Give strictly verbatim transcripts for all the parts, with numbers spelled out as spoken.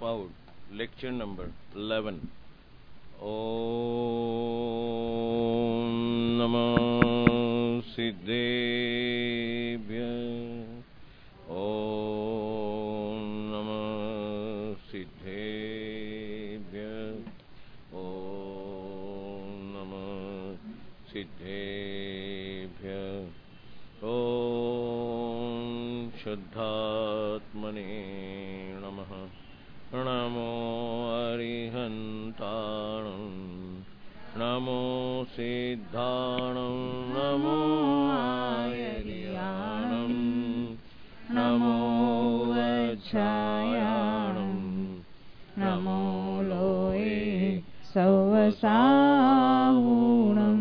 Ashtapaud, lecture number eleven. Om Namah Siddhebhya. Om Namah Siddhebhya. Om Namah Siddhebhya. Om Shuddhatmane Namaha. Namo Arihantanam, Namo Siddhanam, Namo Ayariyanam, Namo Vachayanam, Namo Loe Savasahunam,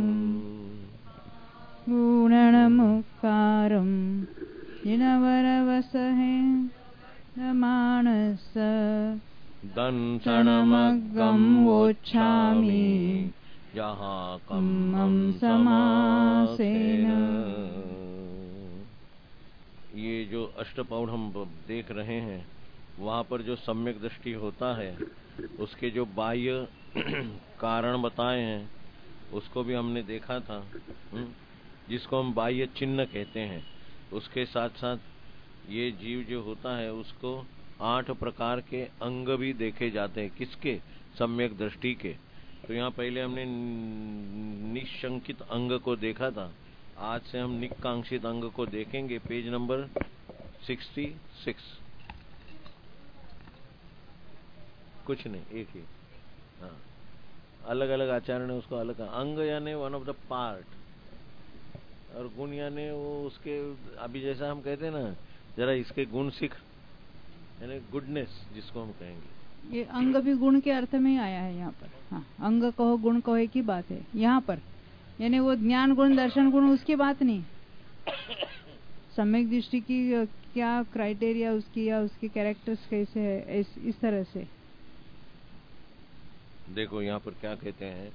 Gunanamukaram, Jinavaravasahim, Namanasa Dansanamagam Vochami Yaha Kammam Samasena। ये जो अष्टपौढ़ हम देख रहे हैं, वहाँ पर जो सम्यक दृष्टि होता है, उसके जो बाह्य कारण बताए हैं, उसको भी हमने देखा था, जिसको हम बाह्य चिन्ह कहते हैं। उसके साथ साथ ये जीव जो होता है, उसको आठ प्रकार के अंग भी देखे जाते हैं। किसके? सम्यक दृष्टि के। तो यहाँ पहले हमने निशंकित अंग को देखा था, आज से हम निकांक्षित अंग को देखेंगे। Page number sixty six. कुछ नहीं, एक ही। हाँ, अलग अलग आचार्य ने उसको अलग। अंग यानी वन ऑफ द पार्ट, और गुण यानी वो उसके, अभी जैसा हम कहते हैं ना, जरा इसके गुण सीख, यानी गुडनेस जिसको हम कहेंगे। ये अंग भी गुण के अर्थ में ही आया है यहाँ पर। हाँ, अंग कहो गुण कहो एक ही बात है यहाँ पर, यानी वो ज्ञान गुण दर्शन गुण उसकी बात नहीं। सम्यक दृष्टि की क्या क्राइटेरिया उसकी, या उसके कैरेक्टर्स कैसे है, इस, इस तरह से देखो यहाँ पर क्या कहते हैं।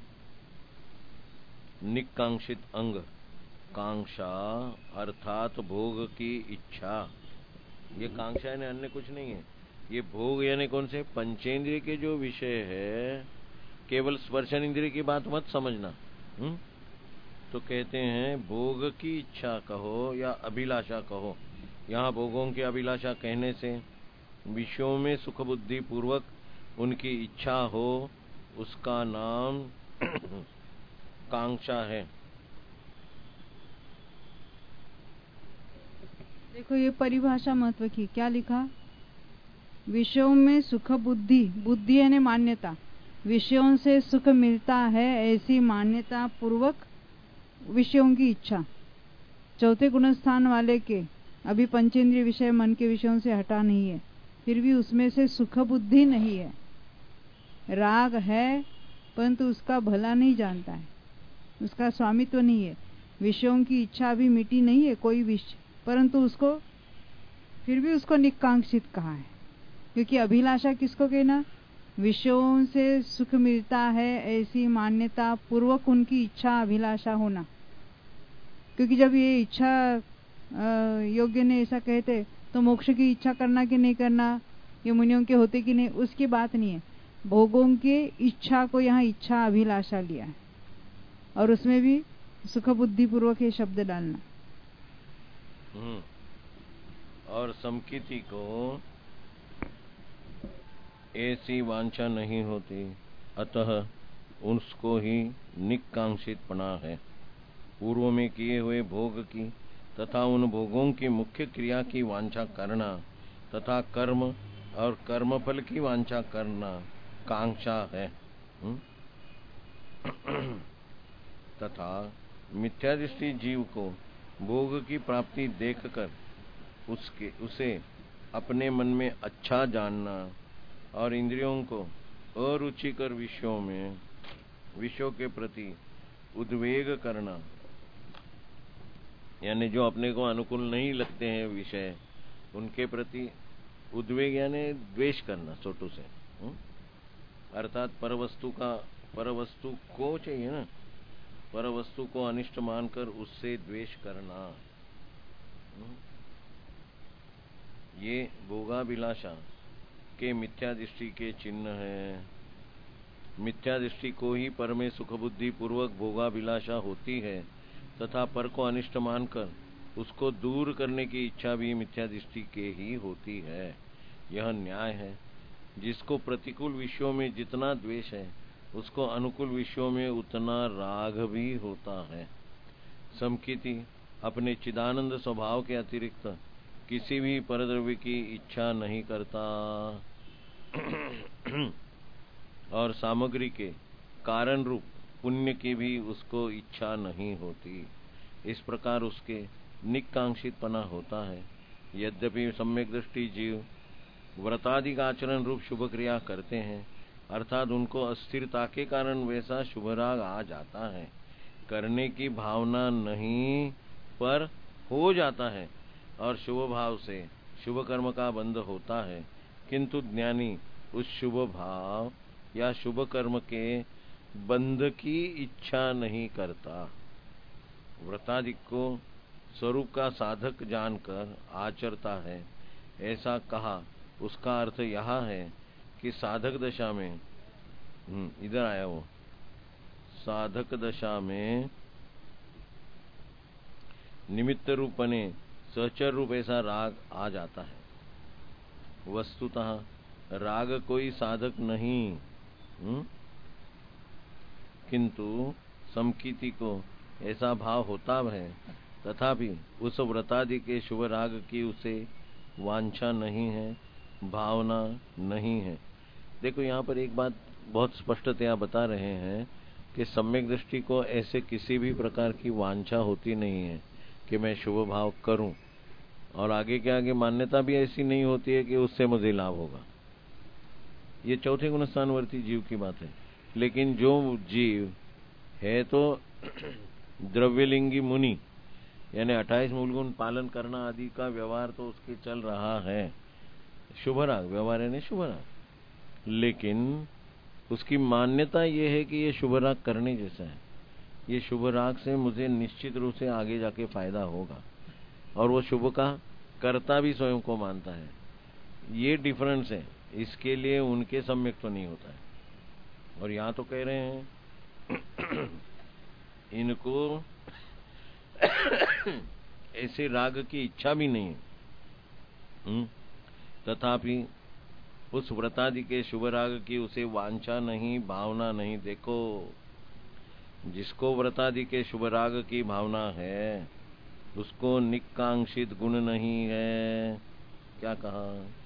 निकांक्षित अंग, कांक्षा अर्थात भोग की इच्छा। ये कांक्षा यानी अन्य कुछ नहीं है। ये भोग यानी कौन से? पंचेंद्रिय के जो विषय है। केवल स्पर्शन इंद्रिय की बात मत समझना। हुँ? तो कहते हैं भोग की इच्छा कहो या अभिलाषा कहो। यहाँ भोगों की अभिलाषा कहने से विषयों में सुख बुद्धि पूर्वक उनकी इच्छा हो, उसका नाम कांक्षा है। देखो ये परिभाषा महत्व की, क्या लिखा? विषयों में सुख बुद्धि, बुद्धि यानी मान्यता, विषयों से सुख मिलता है ऐसी मान्यता पूर्वक विषयों की इच्छा। चौथे गुणस्थान वाले के अभी पंचेंद्रिय विषय मन के विषयों से हटा नहीं है, फिर भी उसमें से सुख बुद्धि नहीं है। राग है परंतु उसका भला नहीं जानता है, उसका स्वामित्व नहीं है। विषयों की इच्छा अभी मिटी नहीं है कोई विषय, परंतु उसको फिर भी उसको निकांक्षित कहा है, क्योंकि अभिलाषा किसको कहना? विषयों से सुख मिलता है ऐसी मान्यता पूर्वक उनकी इच्छा अभिलाषा होना। क्योंकि जब ये इच्छा योग्य ने ऐसा कहते तो मोक्ष की इच्छा करना कि नहीं करना, ये मुनियों के होते कि नहीं, उसकी बात नहीं है। भोगों के इच्छा को यहाँ इच्छा अभिलाषा लिया है, और उसमें भी सुख बुद्धि पूर्वक ये शब्द डालना। और समकिति को ऐसी वांछा नहीं होती, अतः उसको ही निकांक्षित पना है। पूर्व में किए हुए भोग की तथा उन भोगों की मुख्य क्रिया की वांछा करना तथा कर्म और कर्मफल की वांछा करना कांक्षा है। तथा मिथ्यादृष्टि जीव को भोग की प्राप्ति देखकर उसके उसे अपने मन में अच्छा जानना और इंद्रियों को अरुचिकर विषयों में विषयों के प्रति उद्वेग करना, यानी जो अपने को अनुकूल नहीं लगते हैं विषय, उनके प्रति उद्वेग यानी द्वेष करना, छोटू से। अर्थात परवस्तु का, परवस्तु को चाहिए ना, परवस्तु को अनिष्ट मानकर उससे द्वेष करना, ये भोगाभिलाषा के मिथ्या दृष्टि के चिन्ह है। मिथ्या दृष्टि को ही पर में सुख बुद्धि पूर्वक भोगाभिलाषा होती है तथा पर को अनिष्ट मानकर उसको दूर करने की इच्छा भी मिथ्या दृष्टि के ही होती है। यह न्याय है। जिसको प्रतिकूल विषयों में जितना द्वेष है उसको अनुकूल विषयों में उतना राग भी होता है। समकीति अपने चिदानंद स्वभाव के अतिरिक्त किसी भी परद्रव्य की इच्छा नहीं करता और सामग्री के कारण रूप पुण्य की भी उसको इच्छा नहीं होती। इस प्रकार उसके निकांक्षितपना होता है। यद्यपि सम्यक दृष्टि जीव व्रतादि आचरण रूप शुभ क्रिया करते हैं, अर्थात उनको अस्थिरता के कारण वैसा शुभ राग आ जाता है, करने की भावना नहीं पर हो जाता है और शुभ भाव से शुभ कर्म का बंध होता है, किंतु ज्ञानी उस शुभ भाव या शुभ कर्म के बंध की इच्छा नहीं करता। व्रतादि को स्वरूप का साधक जानकर आचरता है। ऐसा कहा उसका अर्थ यह है कि साधक दशा में, इधर आया वो, साधक दशा में निमित्त रूपने सहचर रूप ऐसा राग आ जाता है। वस्तुतः राग कोई साधक नहीं, हुँ? किंतु समकीति को ऐसा भाव होता है, तथापि उस व्रतादि के शुभ राग की उसे वांछा नहीं है, भावना नहीं है। देखो यहाँ पर एक बात बहुत स्पष्टतया बता रहे हैं कि सम्यक दृष्टि को ऐसे किसी भी प्रकार की वांछा होती नहीं है कि मैं शुभ भाव करूं, और आगे के आगे मान्यता भी ऐसी नहीं होती है कि उससे मुझे लाभ होगा। ये चौथे गुणस्थानवर्ती जीव की बात है। लेकिन जो जीव है तो द्रव्यलिंगी मुनि, यानी अट्ठाईस मूलगुण पालन करना आदि का व्यवहार तो उसके चल रहा है, शुभ राग व्यवहार है, शुभ राग, लेकिन उसकी मान्यता ये है कि ये शुभ राग करने जैसा है, ये शुभ राग से मुझे निश्चित रूप से आगे जाके फायदा होगा, और वो शुभ का कर्ता भी स्वयं को मानता है। ये डिफरेंस है, इसके लिए उनके सम्यक तो नहीं होता है। और यहाँ तो कह रहे हैं इनको ऐसे राग की इच्छा भी नहीं है, तथापि उस व्रतादि के शुभ राग की उसे वांछा नहीं, भावना नहीं। देखो, जिसको व्रतादि के शुभ राग की भावना है उसको निकांक्षित गुण नहीं है। क्या कहा?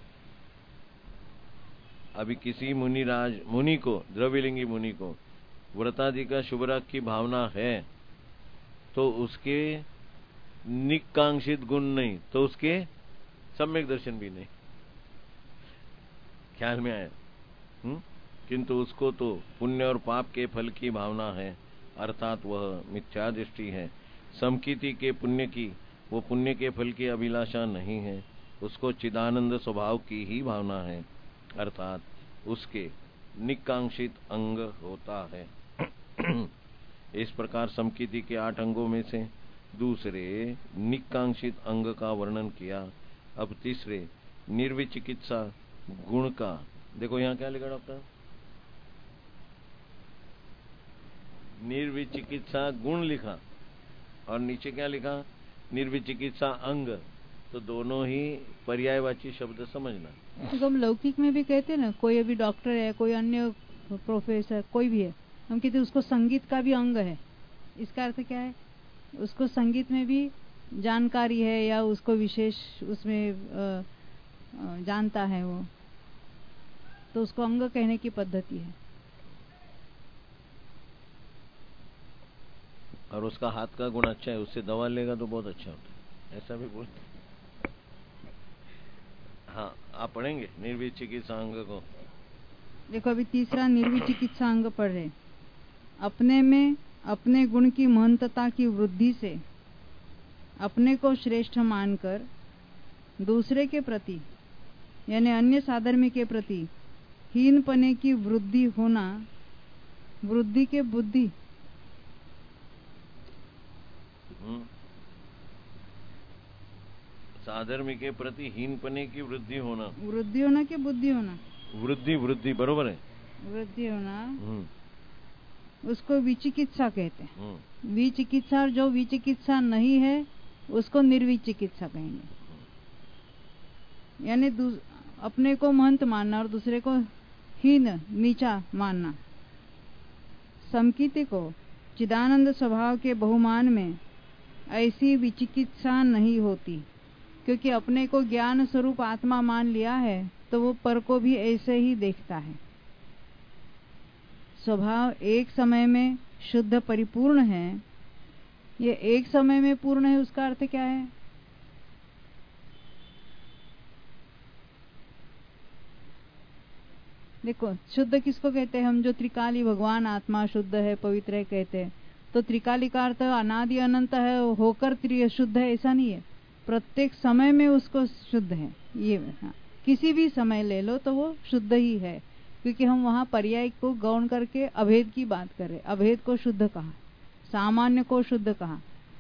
अभी किसी मुनि राज मुनि को, द्रव्यलिंगी मुनि को व्रतादि का शुभ राग की भावना है तो उसके निकांक्षित गुण नहीं, तो उसके सम्यक दर्शन भी नहीं। ख्याल में आया? हुँ? किंतु उसको तो पुण्य और पाप के फल की भावना है, अर्थात वह मिथ्या दृष्टि है। समकीति के पुण्य की, वो पुण्य के फल की अभिलाषा नहीं है, उसको चिदानंद स्वभाव की ही भावना है, अर्थात उसके निकांक्षित अंग होता है। इस प्रकार समकीति के आठ अंगों में से दूसरे निकांक्षित अंग का वर्णन किया। अब तीसरे निर्विचिकित्सा गुण का, देखो यहाँ क्या लिखा डॉक्टर? निर्विचिकित्सा गुण लिखा, और नीचे क्या लिखा? निर्विचिकित्सा अंग। तो दोनों ही पर्यायवाची शब्द समझना। तो हम लौकिक में भी कहते हैं ना, कोई अभी डॉक्टर है, कोई अन्य प्रोफेसर, कोई भी है, हम कहते हैं उसको संगीत का भी अंग है। इसका अर्थ क्या है? उसको संगीत में भी जानकारी है या उसको विशेष उसमें जानता है वो, तो उसको अंग कहने की पद्धति है। और उसका हाथ का गुण अच्छा है, उससे दवा लेगा तो बहुत अच्छा होता है, ऐसा भी बोलते। हाँ, आप पढ़ेंगे निर्विचिकित्सा अंग को? देखो अभी तीसरा निर्विचिकित्सा अंग पढ़ रहे। अपने में अपने गुण की महंतता की वृद्धि से अपने को श्रेष्ठ मानकर दूसरे के प्रति यानी अन्य साधर्मी के प्रति हीनपने की वृद्धि होना, वृद्धि के बुद्धि साधर्मी के प्रति हीनपने की वृद्धि होना, वृद्धि होना कि बुद्धि होना? वृद्धि वृद्धि बरोबर है, वृद्धि होना, हम्म उसको विचिकित्सा कहते हैं। हम्म विचिकित्सा, और जो विचिकित्सा नहीं है उसको निर्विचिकित्सा कहेंगे। यानी अपने को महंत मानना और दूसरे को हीन नीचा मानना। समकीति को चिदानंद स्वभाव के बहुमान में ऐसी विचिकित्सा नहीं होती, क्योंकि अपने को ज्ञान स्वरूप आत्मा मान लिया है तो वो पर को भी ऐसे ही देखता है। स्वभाव एक समय में शुद्ध परिपूर्ण है। ये एक समय में पूर्ण है, उसका अर्थ क्या है? देखो, शुद्ध किसको कहते हैं हम? जो त्रिकाली भगवान आत्मा शुद्ध है, पवित्र है कहते हैं। तो त्रिकाली का अर्थ अनादि अनंत है, होकर त्रि शुद्ध है ऐसा नहीं है। प्रत्येक समय में उसको शुद्ध है। ये हाँ, किसी भी समय ले लो तो वो शुद्ध ही है, क्योंकि हम वहां पर्याय को गौण करके अभेद की बात कर रहे। अभेद को शुद्ध कहा, सामान्य को शुद्ध कहा।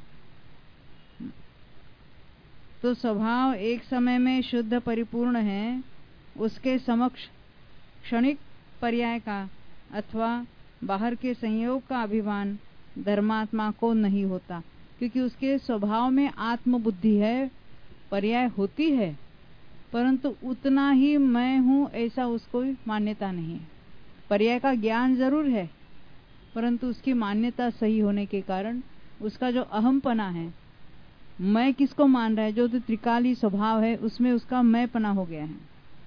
तो स्वभाव एक समय में शुद्ध परिपूर्ण है, उसके समक्ष क्षणिक पर्याय का अथवा बाहर के संयोग का अभिमान धर्मात्मा को नहीं होता, क्योंकि उसके स्वभाव में आत्मबुद्धि है। पर्याय होती है, परंतु उतना ही मैं हूं ऐसा उसको मान्यता नहीं है। पर्याय का ज्ञान जरूर है, परंतु उसकी मान्यता सही होने के कारण उसका जो अहमपना है, मैं किसको मान रहा है, जो तो त्रिकाली स्वभाव है उसमें उसका मैं पना हो गया है।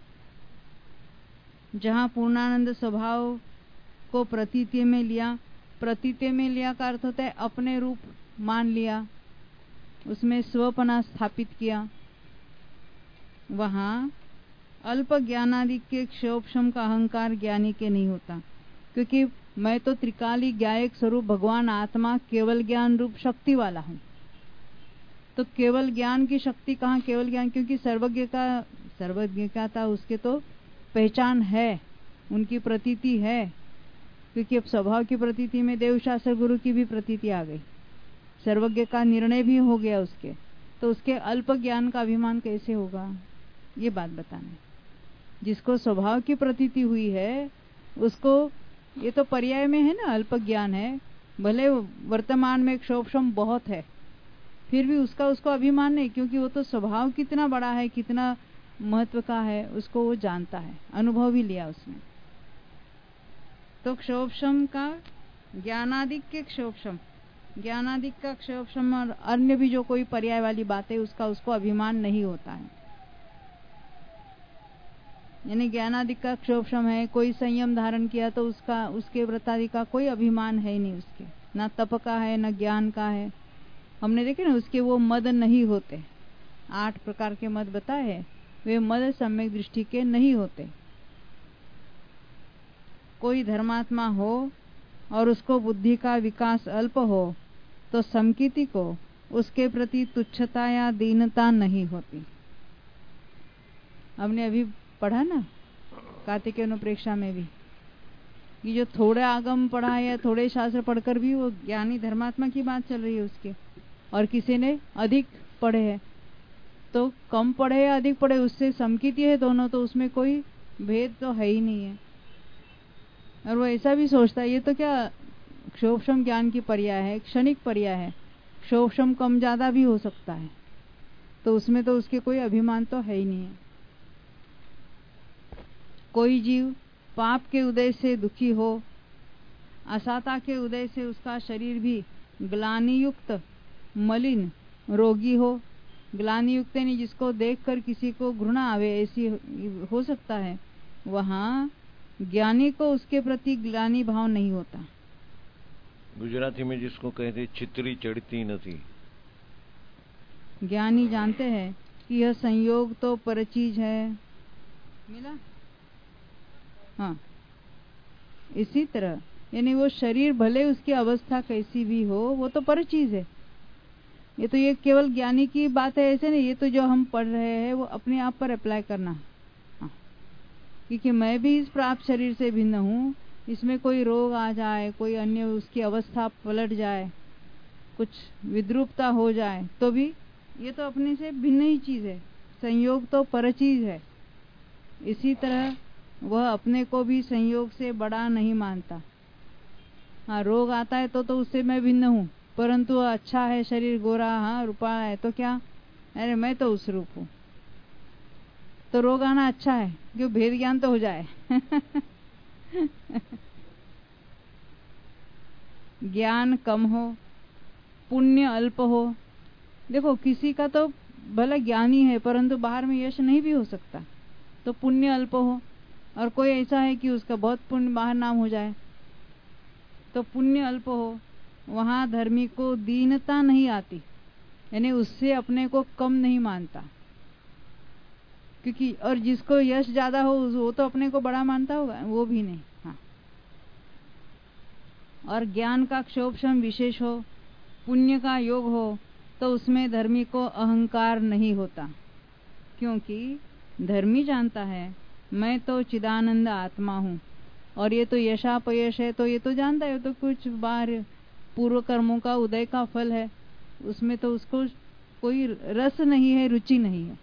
जहां पूर्णानंद स्वभाव को प्रतीति में लिया, प्रतीति में लिया का अर्थ होता है अपने रूप मान लिया, उसमें स्वपना स्थापित किया। वहां अल्प ज्ञानादि के क्षोभशम का अहंकार ज्ञानी के नहीं होता, क्योंकि मैं तो त्रिकाली ज्ञायक स्वरूप भगवान आत्मा केवल ज्ञान रूप शक्ति वाला हूं। तो केवल ज्ञान की शक्ति कहाँ? केवल ज्ञान, क्योंकि सर्वज्ञ का सर्वज्ञ का था, उसके तो पहचान है, उनकी प्रतीति है। क्योंकि अब स्वभाव की प्रतीति में देवशास्त्र गुरु की भी प्रतीति आ गई, सर्वज्ञ का निर्णय भी हो गया उसके, तो उसके अल्प ज्ञान का अभिमान कैसे होगा? ये बात बताना। जिसको स्वभाव की प्रतीति हुई है उसको, ये तो पर्याय में है ना, अल्प ज्ञान है, भले वर्तमान में क्षोभशम बहुत है, फिर भी उसका उसको अभिमान नहीं, क्योंकि वो तो स्वभाव कितना बड़ा है, कितना महत्व का है, उसको वो जानता है, अनुभव भी लिया उसने। तो क्षोभशम का ज्ञानादिक के क्षोभशम, ज्ञानादिक का क्षोभशम और अन्य भी जो कोई पर्याय वाली बात है उसका उसको अभिमान नहीं होता है। यानी ज्ञानादिक का क्षोभशम है, कोई संयम धारण किया तो उसका, उसके व्रतादि का कोई अभिमान है ही नहीं उसके, ना तप का है ना ज्ञान का है। हमने देखे ना उसके वो मद नहीं होते। आठ प्रकार के मद बताए हैं, वे मद सम्यक दृष्टि के नहीं होते। कोई धर्मात्मा हो और उसको बुद्धि का विकास अल्प हो तो समकीति को उसके प्रति तुच्छता या दीनता नहीं होती। हमने अभी पढ़ा ना कार्तिकेय अनुप्रेक्षा में भी कि जो थोड़े आगम पढ़ा है या थोड़े शास्त्र पढ़कर भी वो ज्ञानी धर्मात्मा की बात चल रही है उसके, और किसी ने अधिक पढ़े हैं, तो कम पढ़े या अधिक पढ़े उससे समकीति है दोनों, तो उसमें कोई भेद तो है ही नहीं है। और वो ऐसा भी सोचता है ये तो क्या क्षोभशम ज्ञान की पर्याय है, क्षणिक पर्याय है, क्षोभशम कम ज्यादा भी हो सकता है, तो उसमें तो उसके कोई अभिमान तो है ही नहीं है। कोई जीव पाप के उदय से दुखी हो, असाता के उदय से उसका शरीर भी ग्लानि युक्त मलिन रोगी हो, ग्लानि युक्त नहीं जिसको देखकर किसी को घृणा आवे ऐसी हो सकता है, वहां ज्ञानी को उसके प्रति ग्लानि भाव नहीं होता। गुजराती में जिसको कहते चित्री चढ़ती नहीं। ज्ञानी जानते हैं कि यह संयोग तो पर चीज है। मिला? हाँ, इसी तरह यानी वो शरीर भले उसकी अवस्था कैसी भी हो वो तो पर चीज है। ये तो ये केवल ज्ञानी की बात है ऐसे नहीं, ये तो जो हम पढ़ रहे हैं वो अपने आप पर अप्लाई करना। हाँ, क्योंकि मैं भी इस प्राप्त शरीर से भिन्न हूँ, इसमें कोई रोग आ जाए, कोई अन्य उसकी अवस्था पलट जाए, कुछ विद्रूपता हो जाए तो भी ये तो अपने से भिन्न ही चीज है, संयोग तो पर चीज है। इसी तरह वह अपने को भी संयोग से बड़ा नहीं मानता। हाँ, रोग आता है तो तो उससे मैं भिन्न हूँ, परंतु अच्छा है शरीर, गोरा, हाँ रूपा है तो क्या, अरे मैं तो उस रूप हूँ। तो रोग आना अच्छा है, क्यों, भेद ज्ञान तो हो जाए। ज्ञान कम हो, पुण्य अल्प हो। देखो किसी का तो भला ज्ञानी है परंतु बाहर में यश नहीं भी हो सकता, तो पुण्य अल्प हो। और कोई ऐसा है कि उसका बहुत पुण्य बाहर नाम हो जाए, तो पुण्य अल्प हो। वहां धर्मी को दीनता नहीं आती, यानी उससे अपने को कम नहीं मानता, क्योंकि और जिसको यश ज्यादा हो वो तो अपने को बड़ा मानता होगा, वो भी नहीं। हाँ, और ज्ञान का क्षोभशम विशेष हो, पुण्य का योग हो, तो उसमें धर्मी को अहंकार नहीं होता, क्योंकि धर्मी जानता है मैं तो चिदानंद आत्मा हूँ। और ये तो यशापयश है, तो ये तो जानता है तो कुछ बाहर पूर्व कर्मों का उदय का फल है, उसमें तो उसको कोई रस नहीं है, रुचि नहीं है।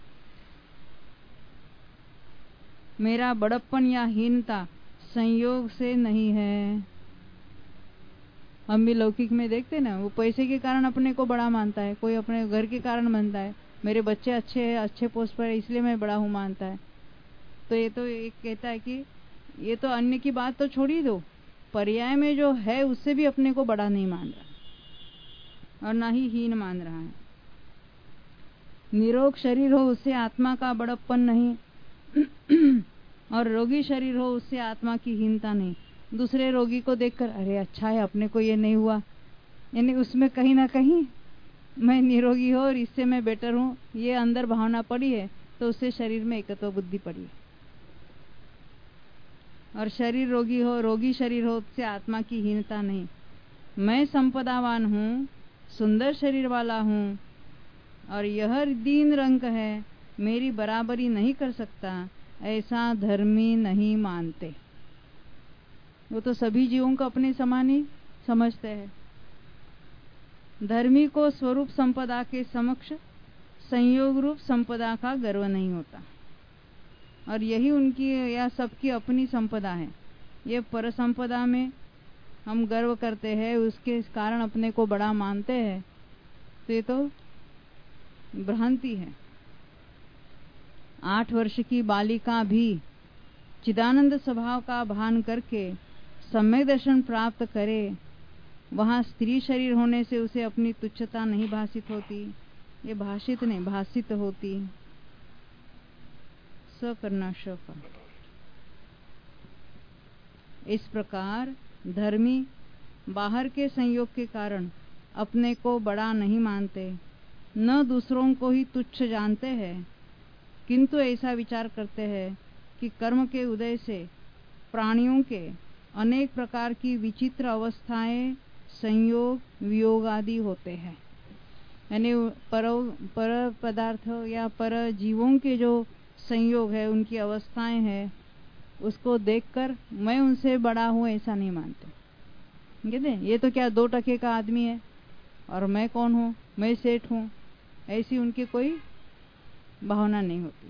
मेरा बड़प्पन या हीनता संयोग से नहीं है। हम भी लौकिक में देखते ना, वो पैसे के कारण अपने को बड़ा मानता है, कोई अपने घर के कारण मानता है, मेरे बच्चे अच्छे हैं, अच्छे पोस्ट पर है इसलिए मैं बड़ा हूँ मानता है। तो ये तो एक कहता है कि ये तो अन्य की बात तो छोड़ ही दो, पर्याय में जो है उससे भी अपने को बड़ा नहीं मान रहा और ना ही हीन मान रहा है। निरोग शरीर हो उससे आत्मा का बड़प्पन नहीं और रोगी शरीर हो उससे आत्मा की हीनता नहीं। दूसरे रोगी को देखकर अरे अच्छा है अपने को ये नहीं हुआ, यानी उसमें कहीं ना कहीं मैं निरोगी हूँ और इससे मैं बेटर हूँ, ये अंदर भावना पड़ी है, तो उससे शरीर में एकत्व बुद्धि पड़ी है। और शरीर रोगी हो, रोगी शरीर हो उससे आत्मा की हीनता नहीं। मैं संपदावान हूँ, सुंदर शरीर वाला हूँ और यह दीन रंग है, मेरी बराबरी नहीं कर सकता, ऐसा धर्मी नहीं मानते। वो तो सभी जीवों को अपने समान ही समझते हैं। धर्मी को स्वरूप संपदा के समक्ष संयोग रूप संपदा का गर्व नहीं होता, और यही उनकी या सबकी अपनी संपदा है। ये पर संपदा में हम गर्व करते हैं, उसके कारण अपने को बड़ा मानते हैं, तो ये तो भ्रांति है। आठ वर्ष की बालिका भी चिदानंद स्वभाव का भान करके सम्यक दर्शन प्राप्त करे, वहां स्त्री शरीर होने से उसे अपनी तुच्छता नहीं भाषित होती, ये भाषित नहीं भाषित होती। स करना श का। इस प्रकार धर्मी बाहर के संयोग के कारण अपने को बड़ा नहीं मानते, न दूसरों को ही तुच्छ जानते हैं, किंतु ऐसा विचार करते हैं कि कर्म के उदय से प्राणियों के अनेक प्रकार की विचित्र अवस्थाएं, संयोग, वियोग आदि होते हैं। यानी पर पर पदार्थ या पर जीवों के जो संयोग है, उनकी अवस्थाएं हैं, उसको देखकर मैं उनसे बड़ा हूँ ऐसा नहीं मानते। कहते ये तो क्या दो टके का आदमी है और मैं कौन हूँ, मैं सेठ हूँ, ऐसी उनकी कोई भावना नहीं होती।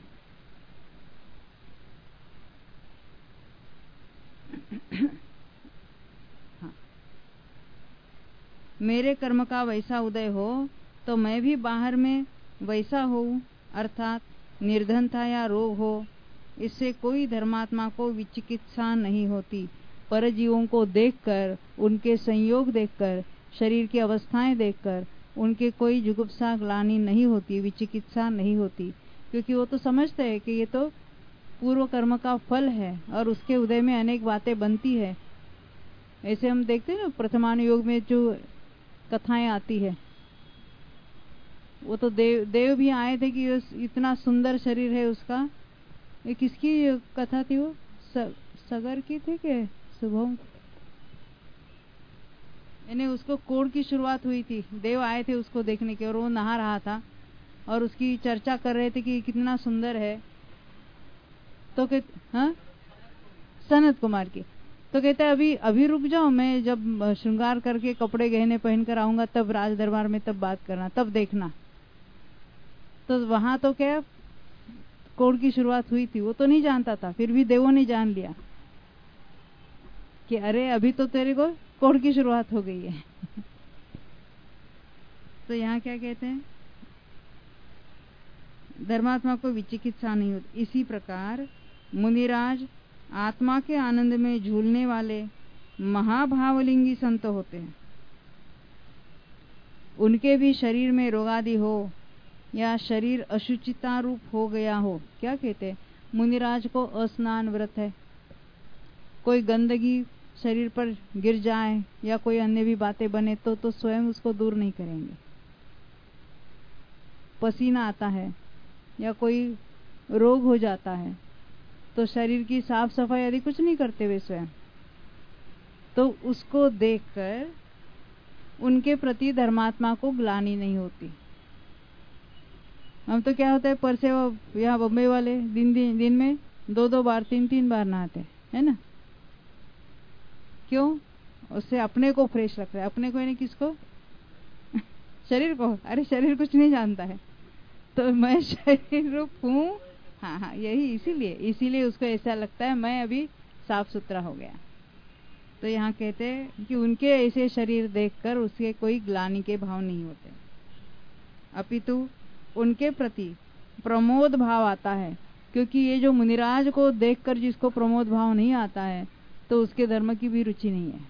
हाँ। मेरे कर्म का वैसा उदय हो तो मैं भी बाहर में वैसा हूँ, अर्थात निर्धनता या रोग हो, इससे कोई धर्मात्मा को विचिकित्सा नहीं होती। पर जीवों को देखकर, उनके संयोग देखकर, शरीर की अवस्थाएं देखकर उनके कोई जुगुप्सा ग्लानि नहीं होती, विचिकित्सा नहीं होती, क्योंकि वो तो समझते हैं कि ये तो पूर्व कर्म का फल है और उसके उदय में अनेक बातें बनती है। ऐसे हम देखते हैं ना प्रथमानुयोग में जो कथाएं आती है, वो तो देव देव भी आए थे कि इतना सुंदर शरीर है उसका। ये किसकी कथा थी? वो स, सगर की थी कि शुभम, यानी उसको कोड़ की शुरुआत हुई थी, देव आए थे उसको देखने के, और वो नहा रहा था और उसकी चर्चा कर रहे थे कि कितना सुंदर है। तो कहते हाँ सनत कुमार की, तो कहते हैं अभी अभी रुक जाओ, मैं जब श्रृंगार करके कपड़े गहने पहनकर आऊंगा तब राज दरबार में, तब बात करना, तब देखना। तो वहां तो क्या कोड की शुरुआत हुई थी, वो तो नहीं जानता था, फिर भी देवों ने जान लिया कि अरे अभी तो तेरे को कोड की शुरुआत हो गई है। तो यहाँ क्या कहते हैं, धर्मात्मा को विचिकित्सा नहीं होती। इसी प्रकार मुनिराज आत्मा के आनंद में झूलने वाले महाभावलिंगी संत होते हैं। उनके भी शरीर में रोगादि हो या शरीर अशुचिता रूप हो गया हो, क्या कहते हैं, मुनिराज को अस्नान व्रत है, कोई गंदगी शरीर पर गिर जाए या कोई अन्य भी बातें बने तो तो स्वयं उसको दूर नहीं करेंगे। पसीना आता है या कोई रोग हो जाता है तो शरीर की साफ सफाई आदि कुछ नहीं करते वे स्वयं। तो उसको देखकर उनके प्रति धर्मात्मा को ग्लानि नहीं होती। हम तो क्या होता है, परसेवा यहाँ बम्बई वाले दिन दिन दिन में दो दो बार तीन तीन बार नहाते है ना, क्यों? उससे अपने को फ्रेश रख रहे हैं, अपने को यानी किसको? शरीर को। अरे शरीर कुछ नहीं जानता है, तो मैं शरीर रूप हूँ, हाँ हाँ यही, इसीलिए इसीलिए उसको ऐसा लगता है मैं अभी साफ सुथरा हो गया। तो यहाँ कहते हैं कि उनके ऐसे शरीर देखकर उसके कोई ग्लानि के भाव नहीं होते, अपितु उनके प्रति प्रमोद भाव आता है। क्योंकि ये जो मुनिराज को देखकर जिसको प्रमोद भाव नहीं आता है तो उसके धर्म की भी रुचि नहीं है।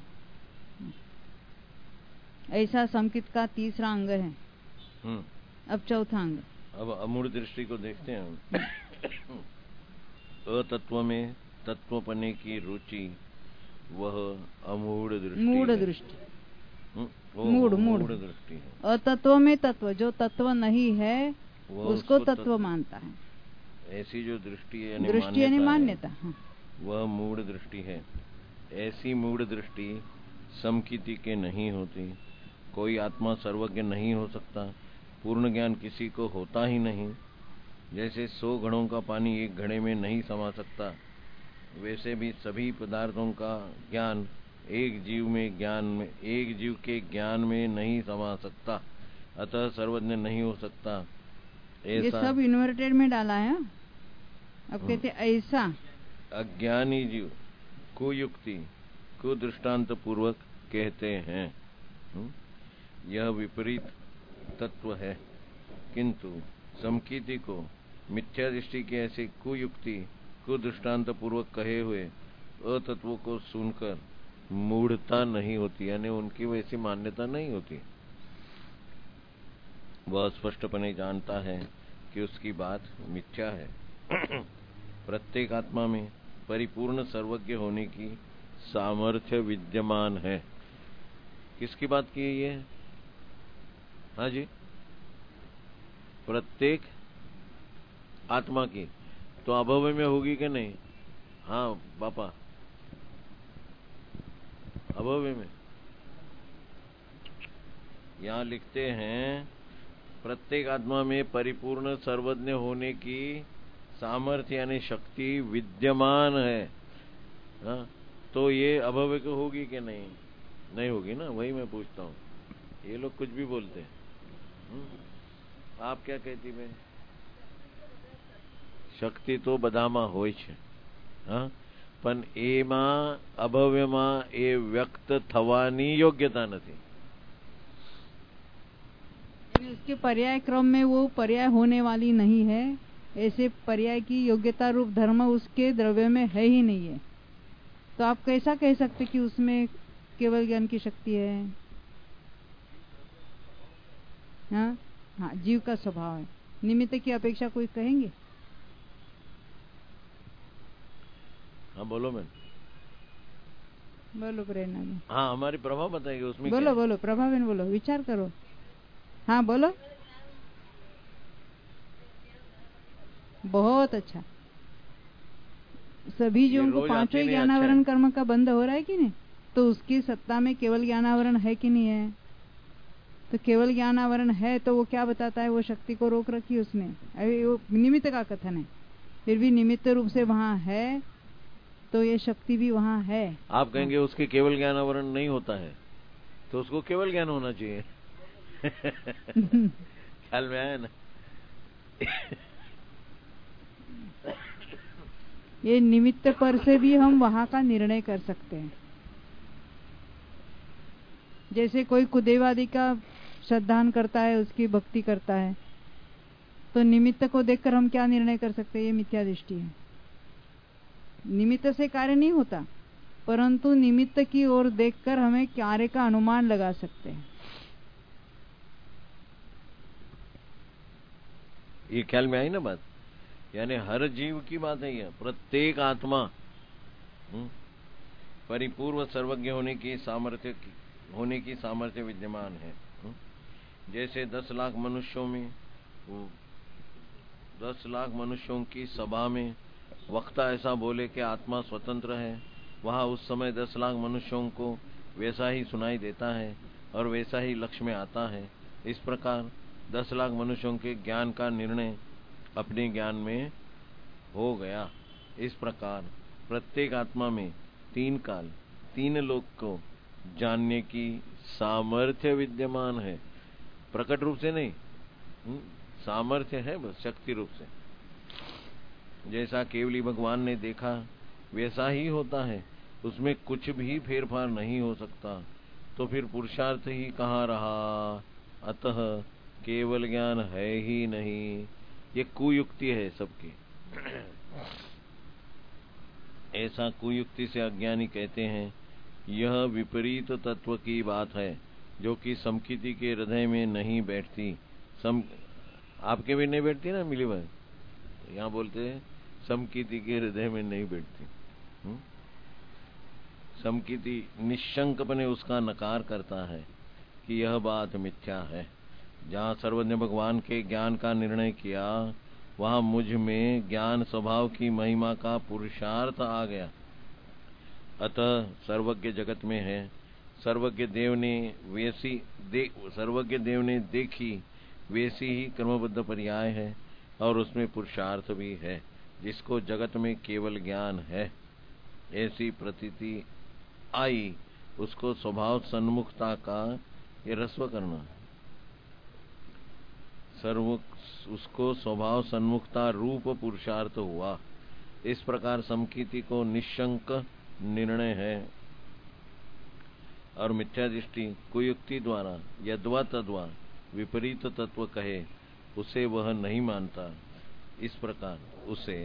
ऐसा संकित का तीसरा अंग है। अब चौथा अंग, अब अमूढ़ दृष्टि को देखते हैं। अतत्व में तत्वपने की रुचि वह अमूढ़ दृष्टि, मूढ़ दृष्टि, मूढ़ मूढ़ दृष्टि है। अतत्व में तत्व, जो तत्व नहीं है उसको तत्व, तत्व मानता है। ऐसी जो दृष्टि है, दृष्टि यानी मान्यता, वह मूढ़ दृष्टि है। ऐसी मूढ़ दृष्टि समकिति के नहीं होती। कोई आत्मा सर्वज्ञ नहीं हो सकता, पूर्ण ज्ञान किसी को होता ही नहीं। जैसे सौ घड़ों का पानी एक घड़े में नहीं समा सकता, वैसे भी सभी पदार्थों का ज्ञान एक जीव में ज्ञान में एक जीव के ज्ञान में नहीं समा सकता, अतः सर्वज्ञ नहीं हो सकता। ये सब इन्वर्टेड में डाला है। अब कहते ऐसा अज्ञानी जीव कुयुक्ति को दृष्टांत पूर्वक कहते हैं। यह विपरीत तत्व है, किंतु समकीति को मिथ्या दृष्टि के ऐसे कुयुक्ति को दृष्टांत पूर्वक कहे हुए अतत्वों को सुनकर मूढ़ता नहीं होती, यानी उनकी वैसी मान्यता नहीं होती। वह स्पष्टपणे जानता है कि उसकी बात मिथ्या है। प्रत्येक आत्मा में परिपूर्ण सर्वज्ञ होने की सामर्थ्य विद्यमान है। किसकी बात की है ये? हाँ जी, प्रत्येक आत्मा की। तो अभव में होगी कि नहीं? हाँ पापा, अभव में यहाँ लिखते हैं प्रत्येक आत्मा में परिपूर्ण सर्वज्ञ होने की सामर्थ्य यानी शक्ति विद्यमान है। हाँ, तो ये अभव को होगी कि नहीं? नहीं होगी ना, वही मैं पूछता हूँ। ये लोग कुछ भी बोलते हैं। आप क्या कहती बहन? शक्ति तो बधाમાં હોય છે, હા, પણ એમાં અભવ્યમાં એ વ્યક્ત થવાની યોગ્યતા નથી। उसके पर्याय क्रम में वो पर्याय होने वाली नहीं है। ऐसे पर्याय की योग्यता रूप धर्म उसके द्रव्य में है ही नहीं है। तो आप कैसा कह सकते कि उसमें केवल ज्ञान की शक्ति है? हाँ हाँ, जीव का स्वभाव है। निमित्त की अपेक्षा कोई कहेंगे? हाँ बोलो मैम। बोलो प्रेरणा में। हाँ, हमारी प्रभा बताएगी उसमें। बोलो बोलो प्रभा बहन, बोलो, विचार करो। हाँ बोलो। बहुत अच्छा। सभी जीवों को पांचों ही ज्ञानावरण कर्म का बंध हो रहा है कि नहीं? तो उसकी सत्ता में केवल ज्ञानावरण है कि नहीं है? तो केवल ज्ञानावरण है तो वो क्या बताता है? वो शक्ति को रोक रखी उसने। अभी वो निमित्त का कथन है, फिर भी निमित्त रूप से वहां है तो ये शक्ति भी वहां है। आप कहेंगे उसके केवल ज्ञानावरण नहीं होता है तो उसको केवल ज्ञान होना चाहिए। ख्याल में आया ना? ये निमित्त पर से भी हम वहां का निर्णय कर सकते हैं। जैसे कोई कुदेवादी का श्रद्धान करता है, उसकी भक्ति करता है, तो निमित्त को देखकर हम क्या निर्णय कर सकते हैं? ये मिथ्या दृष्टि है। निमित्त से कार्य नहीं होता, परंतु निमित्त की ओर देखकर हमें कार्य का अनुमान लगा सकते हैं। ये ख्याल में आई ना बात? यानी हर जीव की बात है यह। प्रत्येक आत्मा परिपूर्व सर्वज्ञ होने की सामर्थ्य होने की सामर्थ्य विद्यमान है। जैसे दस लाख मनुष्यों में दस लाख मनुष्यों की सभा में वक्ता ऐसा बोले कि आत्मा स्वतंत्र है, वहां उस समय दस लाख मनुष्यों को वैसा ही सुनाई देता है और वैसा ही लक्ष्य में आता है। इस प्रकार दस लाख मनुष्यों के ज्ञान का निर्णय अपने ज्ञान में हो गया। इस प्रकार प्रत्येक आत्मा में तीन काल तीन लोक को जानने की सामर्थ्य विद्यमान है। प्रकट रूप से नहीं, सामर्थ्य है, बस शक्ति रूप से। जैसा केवली भगवान ने देखा वैसा ही होता है, उसमें कुछ भी फेरफार नहीं हो सकता। तो फिर पुरुषार्थ ही कहाँ रहा? अतः केवल ज्ञान है ही नहीं। ये कुयुक्ति है सबकी। ऐसा कुयुक्ति से अज्ञानी कहते हैं यह विपरीत तत्व की बात है, जो कि समकिति के हृदय में नहीं बैठती। सम आपके भी नहीं बैठती ना मिली भाई? यहाँ बोलते हैं समकिति के हृदय में नहीं बैठती। हुँ? समकिति निशंकपने उसका नकार करता है कि यह बात मिथ्या है। जहाँ सर्वज्ञ भगवान के ज्ञान का निर्णय किया, वहाँ मुझ में ज्ञान स्वभाव की महिमा का पुरुषार्थ आ गया। अतः सर्वज्ञ जगत में है। सर्वज्ञ देव ने वैसी दे सर्वज्ञ देव ने देखी वैसी ही कर्मबद्ध पर्याय है, और उसमें पुरुषार्थ भी है, जिसको जगत में केवल ज्ञान है ऐसी प्रतीति आई, उसको स्वभाव सन्मुखता का ये रस्व करना, सर्व उसको स्वभाव सन्मुखता रूप पुरुषार्थ हुआ। इस प्रकार समकीति को निशंक निर्णय है, और मिथ्या दृष्टि कुयुक्ति द्वारा यद्वा तद्वा विपरीत तत्व कहे उसे वह नहीं मानता। इस प्रकार उसे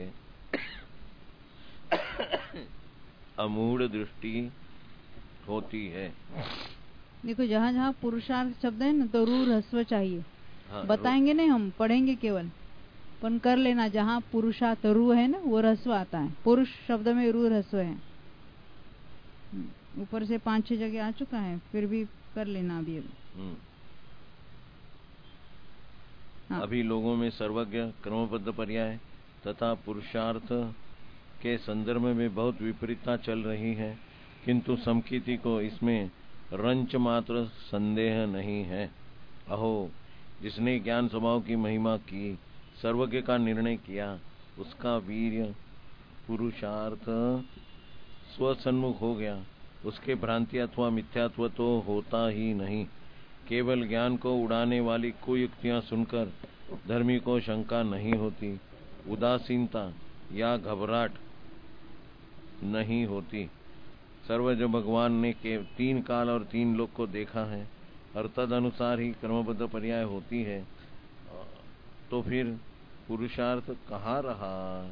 अमूढ़ दृष्टि होती है। देखो, जहाँ जहाँ पुरुषार्थ शब्द है ना, तो रू ह्रस्व चाहिए। हाँ, बताएंगे नहीं, हम पढ़ेंगे केवल, पर कर लेना। जहाँ पुरुषार्थ रू है ना, वो ह्रस्व आता है। पुरुष शब्द में रू ह्रस्व है। ऊपर से पांच छह जगह आ चुका है, फिर भी कर लेना अभी अभी। हाँ। अभी लोगों में सर्वज्ञ क्रमबद्ध पर्याय तथा पुरुषार्थ के संदर्भ में बहुत विपरीतता चल रही है, किंतु समकीति को इसमें रंच मात्र संदेह नहीं है। अहो, जिसने ज्ञान स्वभाव की महिमा की, सर्वज्ञ का निर्णय किया, उसका वीर्य पुरुषार्थ स्वसन्मुख हो गया। उसके भ्रांति अथवा मिथ्यात्व तो होता ही नहीं। केवल ज्ञान को उड़ाने वाली कुयुक्तियां सुनकर धर्मी को शंका नहीं होती, उदासीनता या घबराहट नहीं होती। सर्वज्ञ भगवान ने के तीन काल और तीन लोक को देखा है, और तद अनुसार ही कर्मबद्ध पर्याय होती है। तो फिर पुरुषार्थ कहाँ रहा?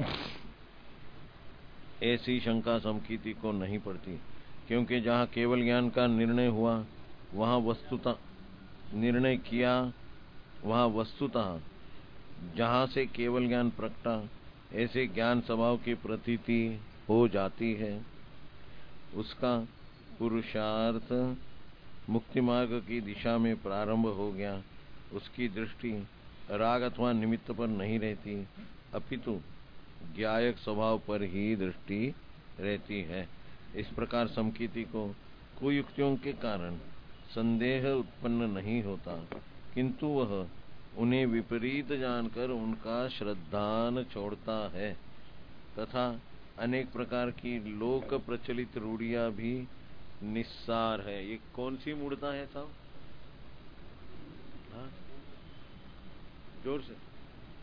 ऐसी शंका समकीति को नहीं पड़ती, क्योंकि जहाँ केवल ज्ञान का निर्णय हुआ, वहाँ वस्तुतः निर्णय किया वहाँ वस्तुतः जहाँ से केवल ज्ञान प्रकटा, ऐसे ज्ञान स्वभाव की प्रतीति हो जाती है। उसका पुरुषार्थ मुक्ति मार्ग की दिशा में प्रारंभ हो गया। उसकी दृष्टि राग अथवा निमित्त पर नहीं रहती, अपितु ज्ञायक स्वभाव पर ही दृष्टि रहती है। इस प्रकार समकीति को कुयुक्तियों के कारण संदेह उत्पन्न नहीं होता, किंतु वह उन्हें विपरीत जानकर उनका श्रद्धान छोड़ता है, तथा अनेक प्रकार की लोक प्रचलित रूढ़ियां भी निस्सार है। ये कौन सी मूढ़ता है साहब? हाँ, जोर से।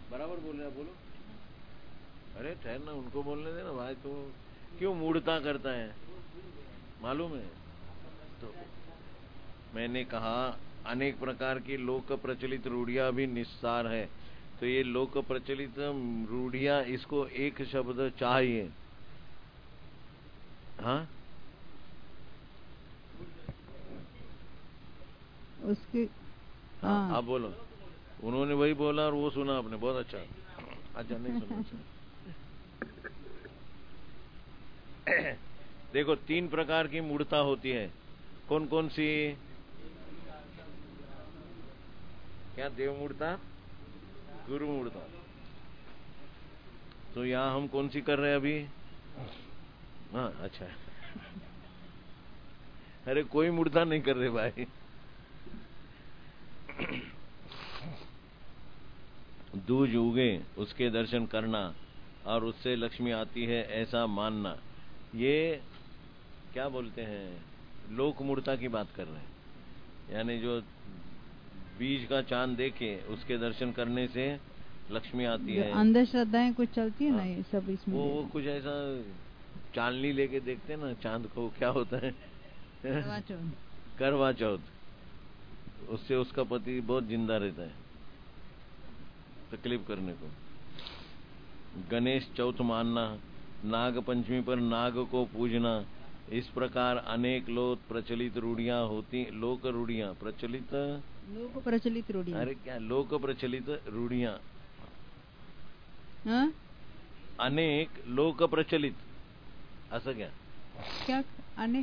बराबर बोल रहे हैं, बोलो। अरे ठहरना, उनको बोलने देना भाई। तू क्यों मूढ़ता करता है, मालूम है? तो मैंने कहा अनेक प्रकार की लोक प्रचलित रूढ़ियां भी निस्सार है। तो ये लोक प्रचलित रूढ़ियां, इसको एक शब्द चाहिए। हाँ, उसके हाँ, हाँ आप बोलो। उन्होंने वही बोला और वो सुना आपने, बहुत अच्छा। अच्छा नहीं सुना? अच्छा। देखो, तीन प्रकार की मूढ़ता होती है। कौन कौन सी? क्या? देव मूढ़ता, गुरु मूढ़ता। तो यहाँ हम कौन सी कर रहे हैं अभी? हाँ, अच्छा। अरे कोई मूढ़ता नहीं कर रहे भाई। दूज उगे उसके दर्शन करना और उससे लक्ष्मी आती है ऐसा मानना, ये क्या बोलते हैं, लोक मूढ़ता की बात कर रहे हैं। यानी जो बीज का चांद देखे उसके दर्शन करने से लक्ष्मी आती है। अंधश्रद्धाएं कुछ चलती है ना, हाँ, ये सब इसमें वो वो कुछ ऐसा चांदनी लेके देखते हैं ना चांद को, क्या होता है? करवा चौथ। करवा चौथ, उससे उसका पति बहुत जिंदा रहता है तकलीफ करने को। गणेश चौथ मानना, नाग पंचमी पर नाग को पूजना, इस प्रकार अनेक लोक प्रचलित रूढ़ियां होती। लोक रूढ़ियां प्रचलित, लोक प्रचलित रूढ़ियां। अरे क्या लोक प्रचलित रूढ़ियां? हाँ? अनेक लोक प्रचलित, असं क्या? क्या अनेक?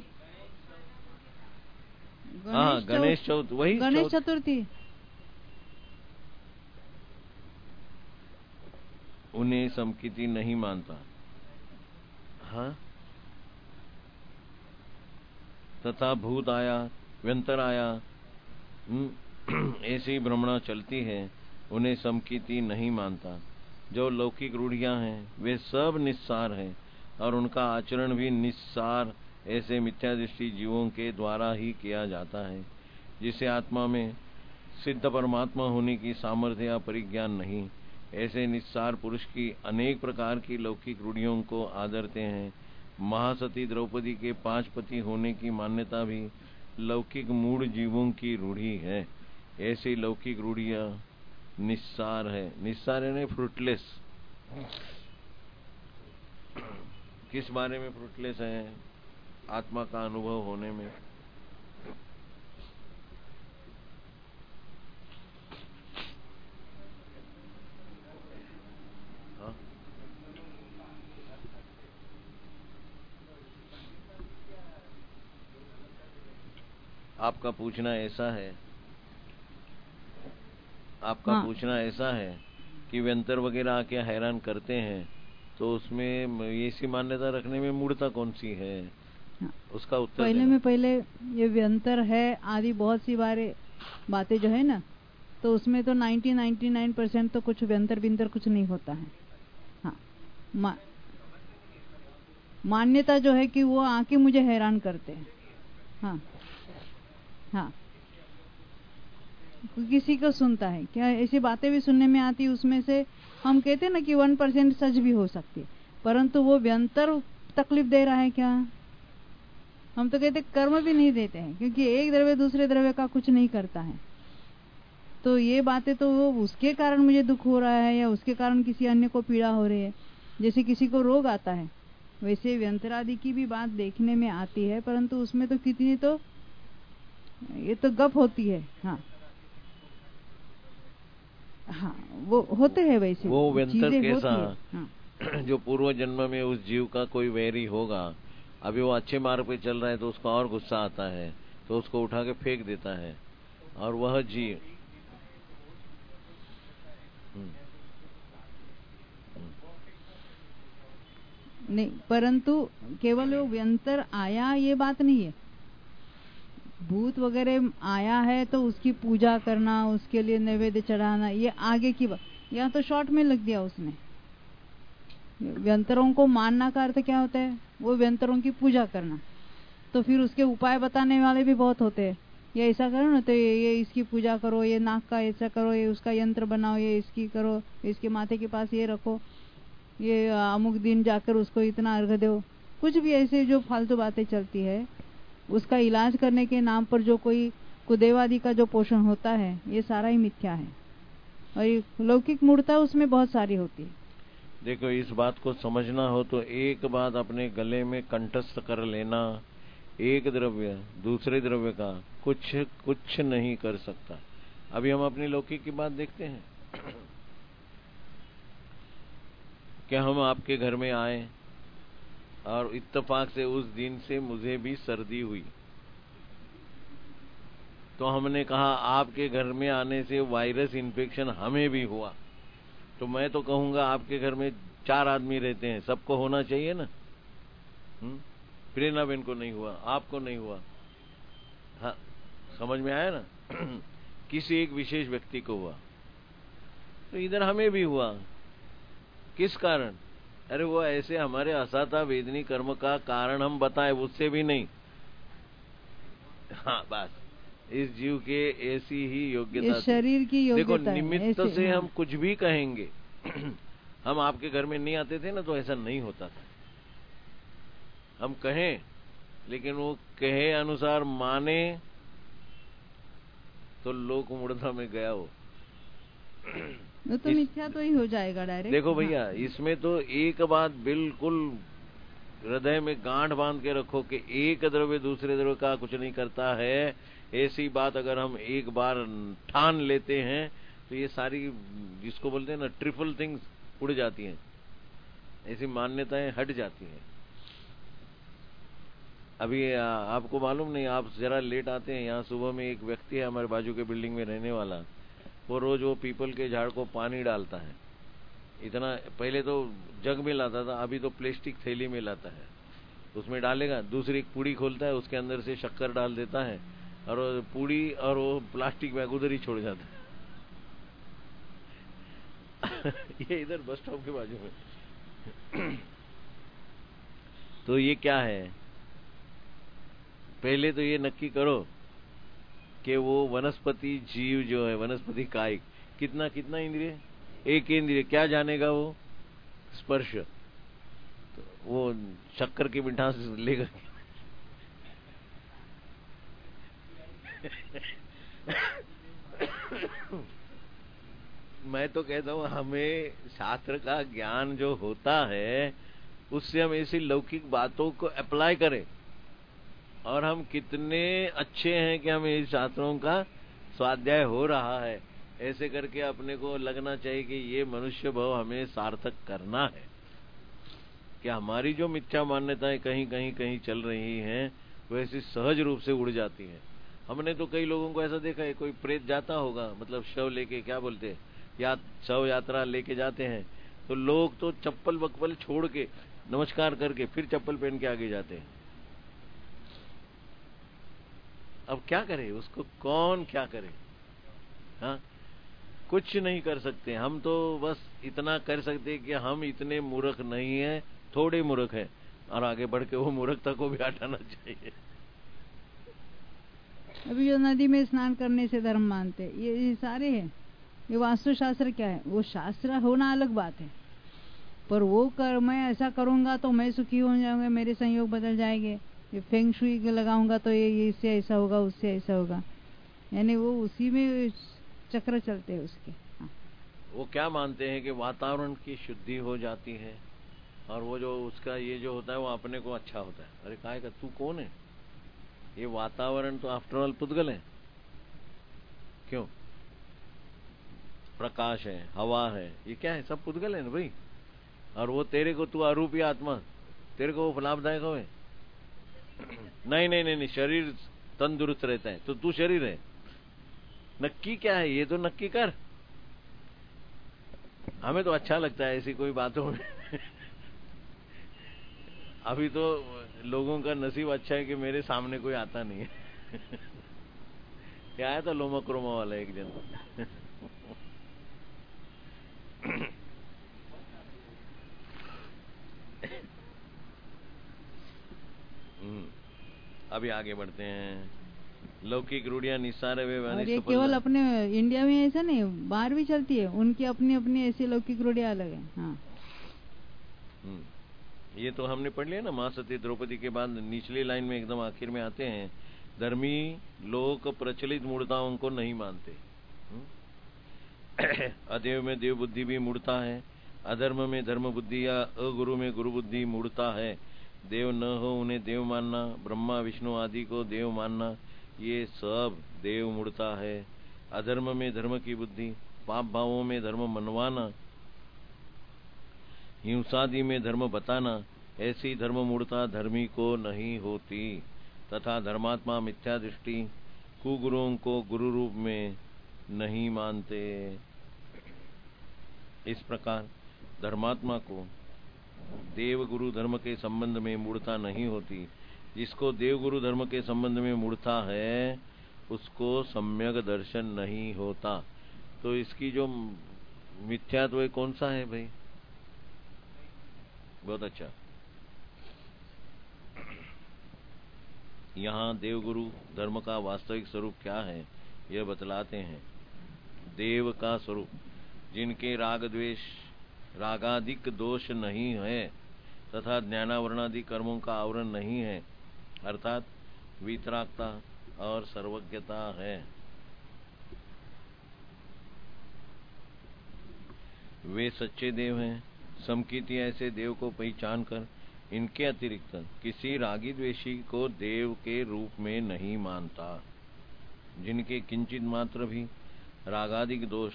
हाँ, गणेश चौथ, वही गणेश चतुर्थी। उन्हें समकिति नहीं मानता। हाँ, तथा भूत आया, व्यंतर आया, ऐसी भ्रमणा चलती है, उन्हें समकिति नहीं मानता। जो लौकिक रूढ़ियां हैं वे सब निस्सार हैं और उनका आचरण भी निस्सार ऐसे मिथ्या दृष्टि जीवों के द्वारा ही किया जाता है, जिसे आत्मा में सिद्ध परमात्मा होने की सामर्थ्य या परिज्ञान नहीं। ऐसे निस्सार पुरुष की अनेक प्रकार की लौकिक रूढ़ियों को आदरते हैं। महासती द्रौपदी के पांच पति होने की मान्यता भी लौकिक मूढ़ जीवों की रूढ़ी है। ऐसी लौकिक रूढ़ियां निस्सार है। निस्सार है, फ्रूटलेस। किस बारे में फ्रूटलेस है? आत्मा का अनुभव होने में। हाँ? आपका पूछना ऐसा है आपका हाँ। पूछना ऐसा है कि व्यंतर वगैरह आके हैरान करते हैं, तो उसमें ऐसी मान्यता रखने में मूढ़ता कौन सी है? हाँ। उसका उत्तर पहले देना। में पहले ये व्यंतर है आदि बहुत सी बारे बातें जो है ना, तो उसमें तो नब्बे निन्यानवे परसेंट तो कुछ व्यंतर बिंतर कुछ नहीं होता है। हाँ, मा, मान्यता जो है कि वो आके मुझे हैरान करते हैं। हाँ हाँ, किसी को सुनता है क्या, ऐसी बातें भी सुनने में आती, उसमें से हम कहते हैं ना कि वन परसेंट सच भी हो सकती है, परंतु वो व्यंतर तकलीफ दे रहा है क्या? हम तो कहते कर्म भी नहीं देते हैं, क्योंकि एक द्रव्य दूसरे द्रव्य का कुछ नहीं करता है। तो ये बातें तो वो उसके कारण मुझे दुख हो रहा है या उसके कारण किसी अन्य को पीड़ा हो रही है, जैसे किसी को रोग आता है, वैसे व्यंतरादि की भी बात देखने में आती है, परंतु उसमें तो कितनी तो ये तो गप होती है। हाँ हाँ, वो होते हैं वैसे वो व्यंतर कैसा? हाँ। जो पूर्व जन्म में उस जीव का कोई वैरी होगा, अभी वो अच्छे मार्ग पे चल रहा है तो उसको और गुस्सा आता है, तो उसको उठा के फेंक देता है, और वह जीव नहीं, परंतु केवल वो व्यंतर आया ये बात नहीं है। भूत वगैरह आया है तो उसकी पूजा करना, उसके लिए नैवेद्य चढ़ाना, ये आगे की बात। यहाँ तो शॉर्ट में लग दिया उसने। व्यंतरों को मानना का अर्थ क्या होता है? वो व्यंतरों की पूजा करना। तो फिर उसके उपाय बताने वाले भी बहुत होते हैं। ये ऐसा करो ना तो ये, ये इसकी पूजा करो, ये नाक का ऐसा करो, ये उसका यंत्र बनाओ, ये इसकी करो, इसके माथे के पास ये रखो, ये अमुक दिन जाकर उसको इतना अर्घ दो। कुछ भी ऐसे जो फालतू बातें चलती है, उसका इलाज करने के नाम पर जो कोई कुदेवादी का जो पोषण होता है, ये सारा ही मिथ्या है। और ये लौकिक मूर्ता उसमें बहुत सारी होती है। देखो, इस बात को समझना हो तो एक बात अपने गले में कंठस्थ कर लेना, एक द्रव्य दूसरे द्रव्य का कुछ कुछ नहीं कर सकता। अभी हम अपनी लौकिक की बात देखते हैं कि हम आपके घर में आए और इत्तेफाक से उस दिन से मुझे भी सर्दी हुई, तो हमने कहा आपके घर में आने से वायरस इन्फेक्शन हमें भी हुआ। तो मैं तो कहूंगा आपके घर में चार आदमी रहते हैं, सबको होना चाहिए ना। हम्म प्रेरणा बहन को नहीं हुआ, आपको नहीं हुआ, हाँ समझ में आया ना किसी एक विशेष व्यक्ति को हुआ, तो इधर हमें भी हुआ। किस कारण? अरे वो ऐसे हमारे असाता वेदनी कर्म का कारण हम बताएं, उससे भी नहीं। हाँ बस इस जीव के ऐसी ही योग्यता, शरीर की योग्यता। देखो निमित्त ऐसे, से हाँ। हम कुछ भी कहेंगे हम आपके घर में नहीं आते थे ना, तो ऐसा नहीं होता था। हम कहें लेकिन वो कहे अनुसार माने तो लोक मूढ़ता में गया हो वो तो मिथ्या तो ही हो जाएगा डायरेक्ट। देखो भैया, हाँ। इसमें तो एक बात बिल्कुल हृदय में गांठ बांध के रखो कि एक द्रव्य दूसरे द्रव्य का कुछ नहीं करता है। ऐसी बात अगर हम एक बार ठान लेते हैं तो ये सारी जिसको बोलते हैं ना ट्रिपल थिंग्स उड़ जाती हैं, ऐसी मान्यताएं हट जाती हैं। अभी आ, आपको मालूम नहीं, आप जरा लेट आते हैं, यहाँ सुबह में एक व्यक्ति है हमारे बाजू के बिल्डिंग में रहने वाला, वो रोज वो पीपल के झाड़ को पानी डालता है। इतना पहले तो जग में लाता था, अभी तो प्लास्टिक थैली में लाता है, उसमें डालेगा, दूसरी एक पूड़ी खोलता है, उसके अंदर से शक्कर डाल देता है और वो पूड़ी और वो प्लास्टिक बैग उधर ही छोड़ जाता है ये इधर बस स्टॉप के बाजू में तो ये क्या है? पहले तो ये नक्की करो कि वो वनस्पति जीव जो है, वनस्पति कायिक, कितना कितना इंद्रिय, एक इंद्रिय क्या जानेगा वो? स्पर्श। तो वो शक्कर की मिठास लेगा मैं तो कहता हूं हमें शास्त्र का ज्ञान जो होता है उससे हम ऐसी लौकिक बातों को अप्लाई करें, और हम कितने अच्छे हैं कि हमें इस शास्त्रों का स्वाध्याय हो रहा है। ऐसे करके अपने को लगना चाहिए कि ये मनुष्य भाव हमें सार्थक करना है, कि हमारी जो मिथ्या मान्यताएं कहीं कहीं कहीं चल रही हैं वैसी सहज रूप से उड़ जाती हैं। हमने तो कई लोगों को ऐसा देखा है, कोई प्रेत जाता होगा, मतलब शव लेके, क्या बोलते हैं, या शव यात्रा लेके जाते हैं, तो लोग तो चप्पल वक्पल छोड़ के नमस्कार करके फिर चप्पल पहन के आगे जाते हैं। अब क्या करे उसको, कौन क्या करे? हाँ कुछ नहीं कर सकते हम, तो बस इतना कर सकते कि हम इतने मूर्ख नहीं हैं, थोड़े मूर्ख हैं, और आगे बढ़ के वो मूर्खता को भी हटाना चाहिए। अभी जो नदी में स्नान करने से धर्म मानते, ये, ये सारे हैं। ये वास्तुशास्त्र क्या है? वो शास्त्र होना अलग बात है, पर वो कर मैं ऐसा करूंगा तो मैं सुखी हो जाऊंगा, मेरे संयोग बदल जाएंगे, ये फेंग शुई लगाऊंगा तो ये, ये इससे ऐसा होगा, उससे ऐसा होगा, यानी वो उसी में चक्र चलते हैं उसके। हाँ। वो क्या मानते हैं कि वातावरण की शुद्धि हो जाती है, और वो जो उसका ये जो होता है वो अपने को अच्छा होता है। अरे काहे का, तू कौन है? ये वातावरण तो आफ्टर ऑल पुद्गल है, क्यों? प्रकाश है, हवा है, ये क्या है? सब पुद्गल है ना भाई। और वो तेरे को, तू अरूपी आत्मा, तेरे को वो लाभदायक हो? नहीं नहीं नहीं नहीं, शरीर तंदुरुस्त रहता है तो तू शरीर है। नक्की क्या है ये तो नक्की कर। हमें तो अच्छा लगता है ऐसी कोई बातों में अभी तो लोगों का नसीब अच्छा है कि मेरे सामने कोई आता नहीं है क्या आया था लोमा क्रोमा वाला एक जन अभी आगे बढ़ते हैं। लौकिक रूढ़ियां निसारे वे और ये केवल अपने इंडिया में ऐसा नहीं, बाहर भी चलती है, उनकी अपनी अपनी ऐसी लौकिक रूढ़ियां अलग है। हाँ, ये तो हमने पढ़ लिया ना, महासती द्रौपदी के बाद निचली लाइन में एकदम आखिर में आते हैं, धर्मी लोग प्रचलित मूर्ताओं को नहीं मानते। अदेव में देव बुद्धि भी मूर्ता है, अधर्म में धर्म बुद्धि या अगुरु में गुरु बुद्धि मूर्ता है। देव न हो उन्हें देव मानना, ब्रह्मा विष्णु आदि को देव मानना, ये सब देव मूर्ता है। अधर्म में धर्म की बुद्धि, पाप भावों में धर्म मनवाना, हिंसादि में धर्म बताना, ऐसी धर्म मूर्ता धर्मी को नहीं होती। तथा धर्मात्मा मिथ्या दृष्टि कुगुरुओं को गुरु रूप में नहीं मानते। इस प्रकार धर्मात्मा को देव गुरु धर्म के संबंध में मूर्ता नहीं होती। जिसको देव गुरु धर्म के संबंध में मूर्ता है उसको सम्यक दर्शन नहीं होता। तो इसकी जो मिथ्यात्व है कौन सा है भाई? बहुत अच्छा। यहाँ देवगुरु धर्म का वास्तविक स्वरूप क्या है यह बतलाते हैं। देव का स्वरूप जिनके राग द्वेष रागादिक दोष नहीं है तथा ज्ञानावरणादि कर्मों का आवरण नहीं है, अर्थात वितरागता और सर्वज्ञता है। वे सच्चे देव हैं। समकीर्ति ऐसे देव को पहचान कर इनके अतिरिक्त किसी रागी द्वेषी को देव के रूप में नहीं मानता। जिनके किंचित मात्र भी रागादिक दोष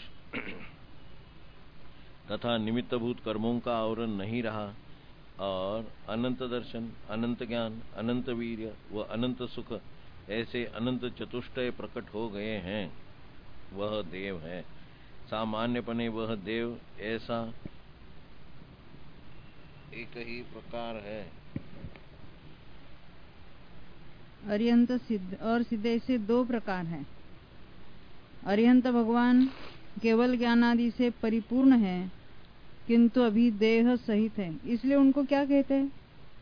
तथा निमित्तभूत कर्मों का आवरण नहीं रहा और अनंत दर्शन, अनंत ज्ञान, अनंत वीर्य व अनंत सुख ऐसे अनंत चतुष्टय प्रकट हो गए हैं, वह देव है। सामान्यपने वह देव ऐसा एक ही प्रकार है। अरिहंत सिद्ध और सिद्धे से दो प्रकार है। अरिहंत भगवान केवल ज्ञानादि से परिपूर्ण है किंतु अभी देह सहित है, इसलिए उनको क्या कहते हैं?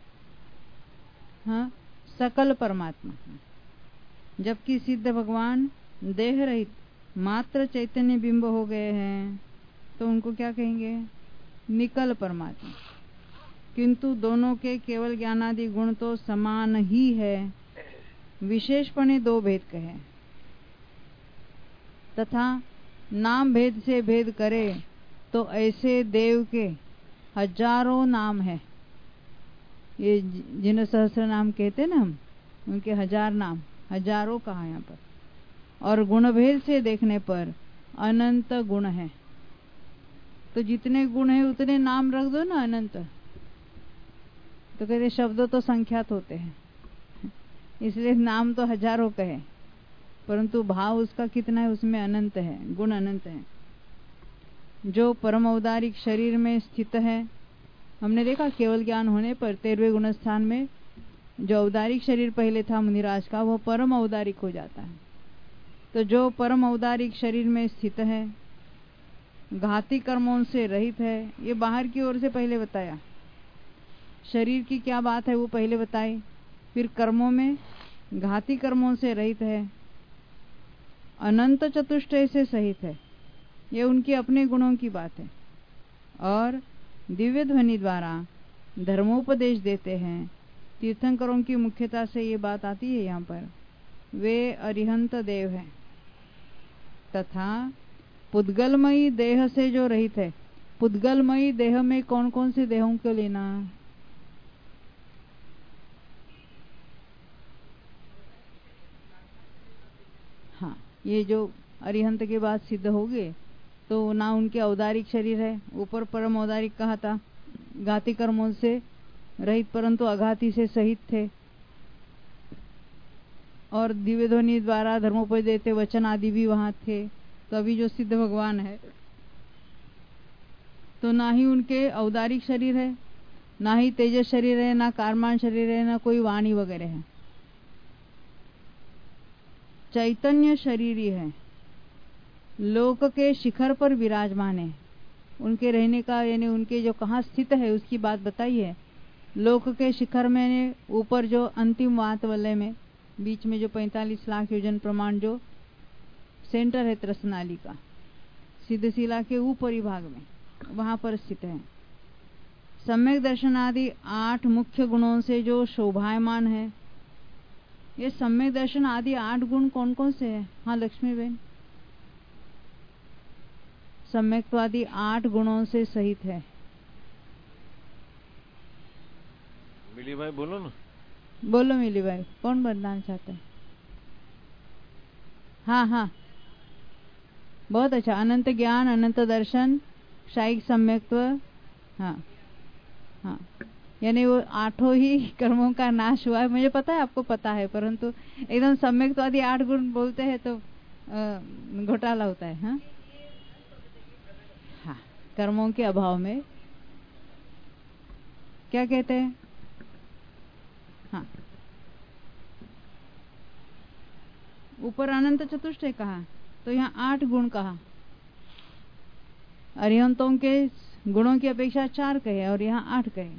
हाँ, सकल परमात्मा। जबकि सिद्ध भगवान देह रहित मात्र चैतन्य बिंब हो गए हैं, तो उनको क्या कहेंगे? निकल परमात्मा। किंतु दोनों के केवल ज्ञानादि गुण तो समान ही है, विशेषपणे दो भेद कहे। तथा नाम भेद से भेद करे तो ऐसे देव के हजारों नाम है। ये जिन्हें सहस्र नाम कहते ना हम, उनके हजार नाम, हजारों कहा यहाँ पर। और गुण भेद से देखने पर अनंत गुण है। तो जितने गुण है उतने नाम रख दो ना अनंत। तो कहते शब्द तो संख्यात होते हैं, इसलिए नाम तो हजारों कहे, परंतु भाव उसका कितना है? उसमें अनंत है, गुण अनंत है। जो परम औदारिक शरीर में स्थित है, हमने देखा केवल ज्ञान होने पर तेरहवें गुण स्थान में जो औदारिक शरीर पहले था मुनिराज का, वह परम औदारिक हो जाता है। तो जो परम औदारिक शरीर में स्थित है, घाती कर्मों से रहित है, ये बाहर की ओर से पहले बताया। शरीर की क्या बात है वो पहले बताई, फिर कर्मों में घाती कर्मों से रहित है, अनंत चतुष्टय से सहित है। ये उनके अपने गुणों की बात है। और दिव्य ध्वनि द्वारा धर्मोपदेश देते हैं। तीर्थंकरों की मुख्यता से ये बात आती है यहाँ पर। वे अरिहंत देव हैं तथा पुद्गलमयी देह से जो रहित है। पुद्गलमयी देह में कौन कौन से देहों को लेना? हाँ, ये जो अरिहंत के बाद सिद्ध हो गए तो ना उनके औदारिक शरीर है, ऊपर परम औदारिक कहा था, घाती कर्मों से रहित परंतु अघाती से सहित थे, और दिव्य ध्वनि द्वारा धर्मोपदेश देते वचन आदि भी वहां थे। तो अभी जो सिद्ध भगवान है तो ना ही उनके औदारिक शरीर है, ना ही तेजस शरीर है, ना कारमान शरीर है, ना कोई वाणी वगैरह है, चैतन्य शरीर ही है। लोक के शिखर पर विराजमान है। उनके रहने का यानी उनके जो कहाँ स्थित है उसकी बात बताई है। लोक के शिखर में ऊपर जो अंतिम वात वलय में बीच में जो पैंतालीस लाख योजन प्रमाण जो सेंटर है त्रसनाली का, सिद्ध शिला के ऊपरी भाग में, वहां पर स्थित है। सम्यक दर्शन आदि आठ मुख्य गुणों से जो शोभायमान है, ये सम्यक दर्शन आदि आठ गुण कौन कौन से हैं? हाँ लक्ष्मी बहन, सम्यक्त्वादि आठ गुणों से सहित है। मिली भाई बोलो ना। बोलो मिली भाई, कौन बताना चाहते हैं? हाँ हाँ बहुत अच्छा। अनंत ज्ञान, अनंत दर्शन, शायिक सम्यक्त्व, हाँ हाँ, यानी वो आठों ही कर्मों का नाश हुआ है। मुझे पता है आपको पता है, परंतु एकदम सम्यक्त्वादि आठ गुण बोलते हैं तो घोटाला होता है। हाँ हाँ, कर्मों के अभाव में क्या कहते हैं? हाँ, ऊपर अनंत चतुष्टय कहा तो यहाँ आठ गुण कहा। अरिहंतों के गुणों की अपेक्षा चार कहे और यहाँ आठ कहे।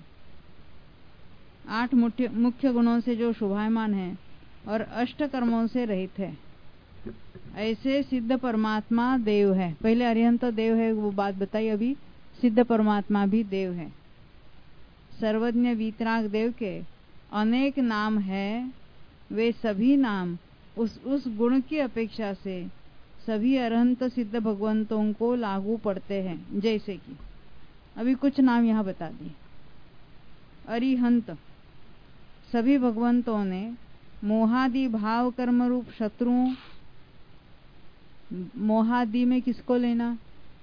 आठ मुख्य मुख्य गुणों से जो शोभायमान है और अष्ट कर्मों से रहित है, ऐसे सिद्ध परमात्मा देव है। पहले अरिहंत देव है वो बात बताई, अभी सिद्ध परमात्मा भी देव है। सर्वज्ञ वीतराग देव के अनेक नाम है, वे सभी नाम उस उस गुण की अपेक्षा से सभी अरहंत सिद्ध भगवंतों को लागू पड़ते हैं। जैसे कि अभी कुछ नाम यहाँ बता दिए। अरिहंत सभी भगवंतों ने मोहादि भाव कर्म रूप शत्रुओं, मोहादि में किसको लेना?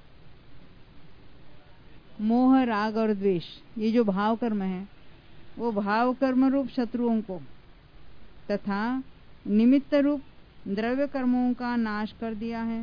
मोह, राग और द्वेष, ये जो भाव कर्म है वो भाव कर्म रूप शत्रुओं को तथा निमित्त रूप द्रव्य कर्मों का नाश कर दिया है।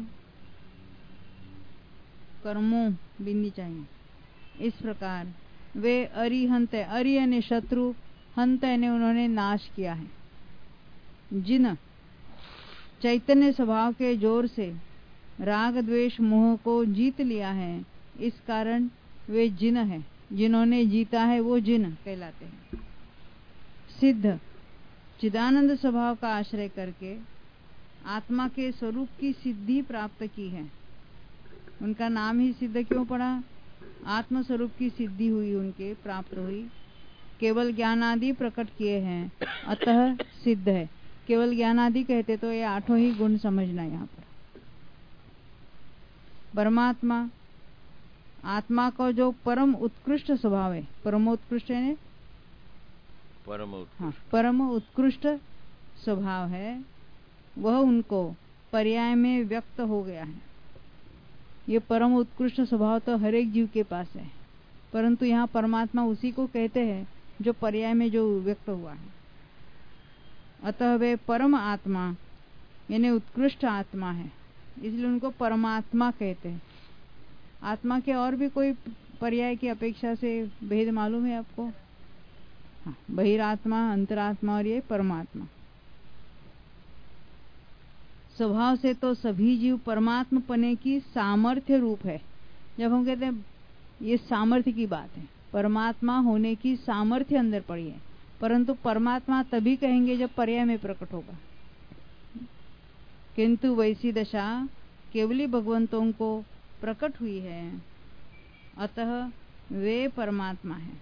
कर्मों बिन्नी चाहिए। इस प्रकार वे अरिहंत है। अरि यानी शत्रु, हंत यानी उन्होंने नाश किया है। जिन चैतन्य स्वभाव के जोर से राग द्वेष मोह को जीत लिया है, इस कारण वे जिन है। जिन्होंने जीता है वो जिन कहलाते हैं। सिद्ध चिदानंद स्वभाव का आश्रय करके आत्मा के स्वरूप की सिद्धि प्राप्त की है। उनका नाम ही सिद्ध क्यों पड़ा? आत्म स्वरूप की सिद्धि हुई, उनके प्राप्त हुई। केवल ज्ञान आदि प्रकट किए हैं, अतः सिद्ध है। केवल ज्ञान आदि कहते तो ये आठों ही गुण समझना। यहाँ पर परमात्मा, आत्मा का जो परम उत्कृष्ट स्वभाव है, परमोत्कृष्ट है, परम उत्कृष्ट, हाँ, परम उत्कृष्ट स्वभाव है, वह उनको पर्याय में व्यक्त हो गया है। ये परम उत्कृष्ट स्वभाव तो हर एक जीव के पास है, परंतु यहाँ परमात्मा उसी को कहते हैं जो पर्याय में जो व्यक्त हुआ है। अतः वे परम आत्मा यानी उत्कृष्ट आत्मा है, इसलिए उनको परमात्मा कहते हैं। आत्मा के और भी कोई पर्याय की अपेक्षा से भेद मालूम है आपको? हाँ, बहिरात्मा, अंतरात्मा और ये परमात्मा। स्वभाव से तो सभी जीव परमात्मा पने की सामर्थ्य रूप है। जब हम कहते हैं ये सामर्थ्य की बात है, परमात्मा होने की सामर्थ्य अंदर पड़ी है, परंतु परमात्मा तभी कहेंगे जब पर्याय में प्रकट होगा। किंतु वैसी दशा केवली भगवंतों को प्रकट हुई है, अतः वे परमात्मा है।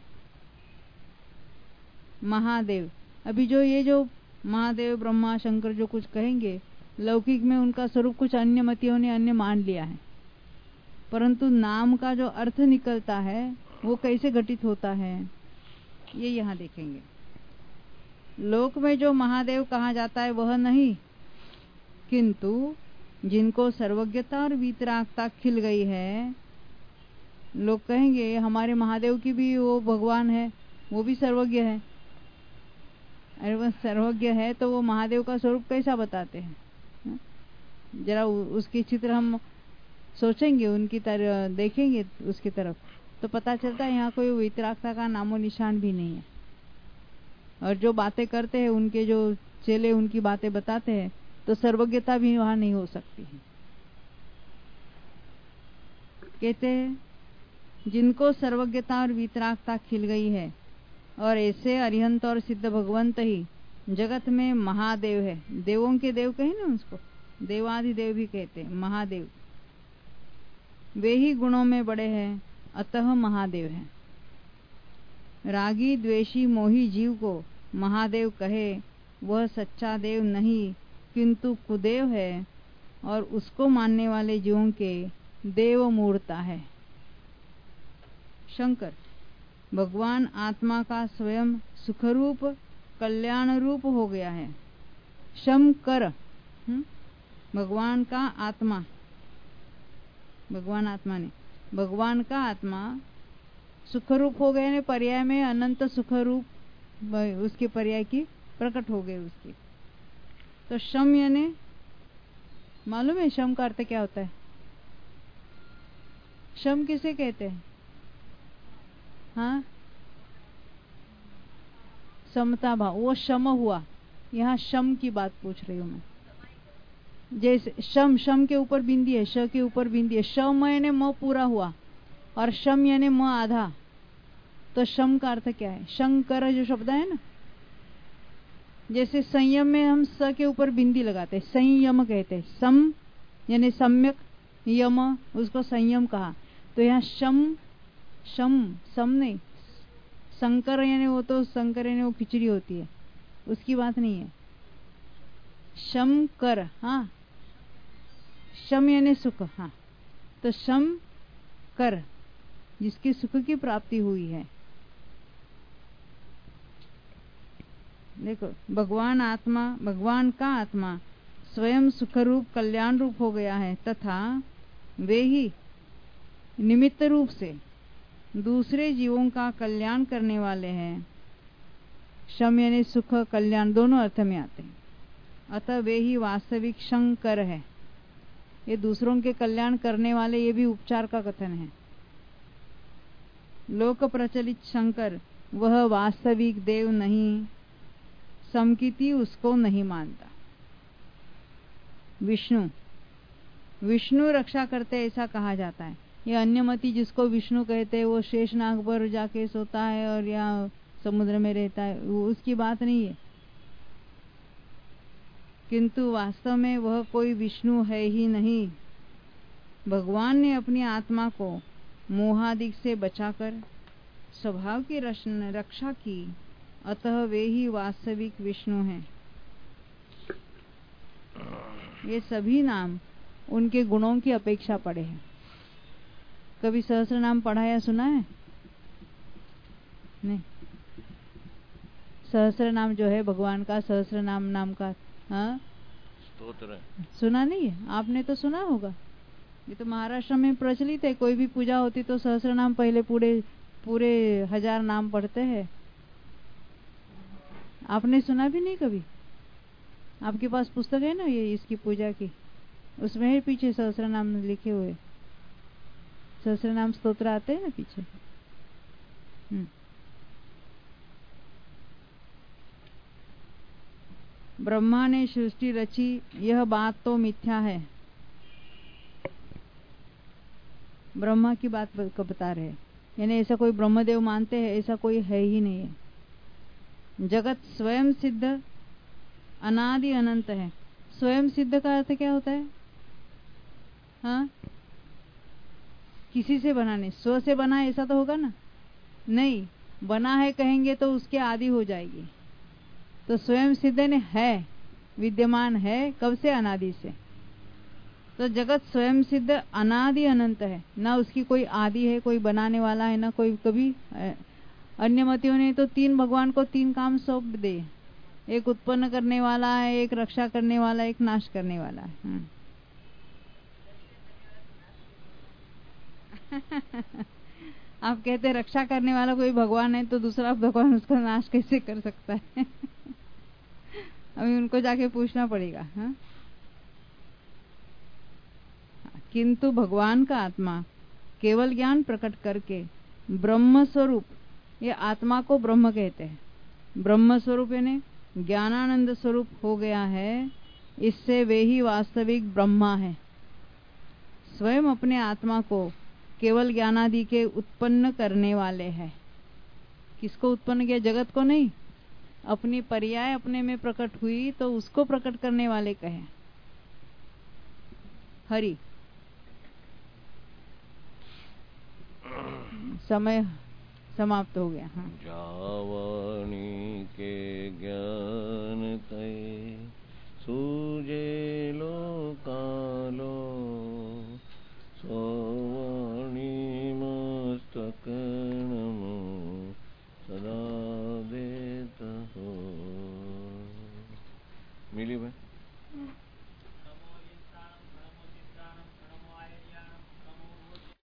महादेव, अभी जो ये जो महादेव, ब्रह्मा, शंकर जो कुछ कहेंगे, लौकिक में उनका स्वरूप कुछ अन्य मतियों ने अन्य मान लिया है, परंतु नाम का जो अर्थ निकलता है वो कैसे घटित होता है ये यहाँ देखेंगे। लोक में जो महादेव कहा जाता है वह नहीं, किंतु जिनको सर्वज्ञता और वीतरागता खिल गई है, लोग कहेंगे हमारे महादेव की भी वो भगवान है, वो भी सर्वज्ञ है। अरे वह सर्वज्ञ है तो वो महादेव का स्वरूप कैसा बताते हैं? जरा उसकी चित्र हम सोचेंगे, उनकी तरह देखेंगे उसकी तरफ, तो पता चलता है यहाँ कोई वीतरागता का नामो निशान भी नहीं है। और जो बातें करते हैं, उनके जो चेले उनकी बातें बताते हैं, तो सर्वज्ञता भी वहां नहीं हो सकती है। कहते हैं जिनको सर्वज्ञता और वीतरागता खिल गई है, और ऐसे अरिहंत और सिद्ध भगवंत ही जगत में महादेव है, देवों के देव कहे ना उसको, देवादि देव भी कहते हैं महादेव, वे ही गुणों में बड़े हैं, अतः महादेव है। रागी द्वेषी मोही जीव को महादेव कहे, वह सच्चा देव नहीं किंतु कुदेव है, और उसको मानने वाले जीवों के देव मूर्ता है। शंकर, भगवान आत्मा का स्वयं सुखरूप कल्याण रूप हो गया है। शंकर भगवान का आत्मा, भगवान आत्मा ने भगवान का आत्मा सुखरूप हो गए ने, पर्याय में अनंत सुखरूप, उसके पर्याय की प्रकट हो गए उसकी। तो शम यानी मालूम है शम का अर्थ क्या होता है? शम किसे कहते हैं? हाँ, समता भाव, वो शम हुआ। यहाँ शम की बात पूछ रही हूं मैं। जैसे शम, शम के ऊपर बिंदी है, श के ऊपर बिंदी है, शम यानी म पूरा हुआ और शम यानी म आधा। तो शम का अर्थ क्या है? शंकर जो शब्द है ना, जैसे संयम में हम स के ऊपर बिंदी लगाते हैं, संयम कहते हैं। सम यानी सम्यक, यम उसको संयम कहा। तो यहाँ शम, शम सम नहीं, शंकर यानी वो तो शंकर यानी वो खिचड़ी होती है, उसकी बात नहीं है। शम कर, हाँ, शम यानी सुख, हाँ, तो शम कर जिसके सुख की प्राप्ति हुई है। देखो, भगवान आत्मा, भगवान का आत्मा स्वयं सुख रूप कल्याण रूप हो गया है, तथा वे ही निमित्त रूप से दूसरे जीवों का कल्याण करने वाले हैं। शम यानी सुख, कल्याण दोनों अर्थ में आते हैं। अतः वे ही वास्तविक शंकर है। ये दूसरों के कल्याण करने वाले, ये भी उपचार का कथन है। लोक प्रचलित शंकर वह वास्तविक देव नहीं, समकीति उसको नहीं मानता। विष्णु, विष्णु रक्षा करते ऐसा कहा जाता है। ये अन्यमति जिसको विष्णु कहते हैं, वो शेषनाग पर जाके सोता है और या समुद्र में रहता है, वो उसकी बात नहीं है। किंतु वास्तव में वह कोई विष्णु है ही नहीं। भगवान ने अपनी आत्मा को मोहादिक से बचाकर स्वभाव की रक्षा की, अतः वे ही वास्तविक विष्णु हैं। ये सभी नाम उनके गुणों की अपेक्षा पड़े हैं। कभी सहस्र नाम पढ़ा या सुना है? नहीं। सहस्र नाम जो है भगवान का, सहस्र नाम नाम का हाँ स्तोत्र सुना नहीं है? आपने तो सुना होगा, ये तो महाराष्ट्र में प्रचलित है। कोई भी पूजा होती तो सहस्र नाम पहले पूरे पूरे हजार नाम पढ़ते हैं। आपने सुना भी नहीं कभी? आपके पास पुस्तक है ना ये इसकी पूजा की, उसमें है पीछे सहस्र नाम लिखे हुए, सहस्र नाम स्तोत्र आते हैं ना पीछे। हम्म ब्रह्मा ने सृष्टि रची, यह बात तो मिथ्या है। ब्रह्मा की बात बता रहे, यानी ऐसा कोई ब्रह्मदेव मानते हैं, ऐसा कोई है ही नहीं है। जगत स्वयं सिद्ध अनादि अनंत है। स्वयं सिद्ध का अर्थ क्या होता है? हाँ, किसी से बना नहीं, स्व से बना ऐसा तो होगा ना? नहीं, बना है कहेंगे तो उसके आदि हो जाएगी। तो स्वयं सिद्ध ने है, विद्यमान है, कब से? अनादि से। तो जगत स्वयं सिद्ध अनादि अनंत है, ना उसकी कोई आदि है, कोई बनाने वाला है, ना कोई कभी। अन्य मतियों ने तो तीन भगवान को तीन काम सौंप दे, एक उत्पन्न करने वाला है, एक रक्षा करने वाला, एक नाश करने वाला है। आप कहते हैं रक्षा करने वाला कोई भगवान है तो दूसरा भगवान उसका नाश कैसे कर सकता है? अभी उनको जाके पूछना पड़ेगा। हाँ? किंतु भगवान का आत्मा केवल ज्ञान प्रकट करके ब्रह्म स्वरूप, ये आत्मा को ब्रह्म कहते हैं, ब्रह्म स्वरूप यानी ज्ञानानंद स्वरूप हो गया है। इससे वे ही वास्तविक ब्रह्मा है। स्वयं अपने आत्मा को केवल ज्ञानादि के उत्पन्न करने वाले हैं। किसको उत्पन्न किया? जगत को नहीं, अपनी पर्याय अपने में प्रकट हुई तो उसको प्रकट करने वाले कहे हरि। समय समाप्त हो गया। हाँ। जावानी के ज्ञान तय सूजे लो कालो सोवाणी मस्तक नमो सदा देत हो। मिली भाई।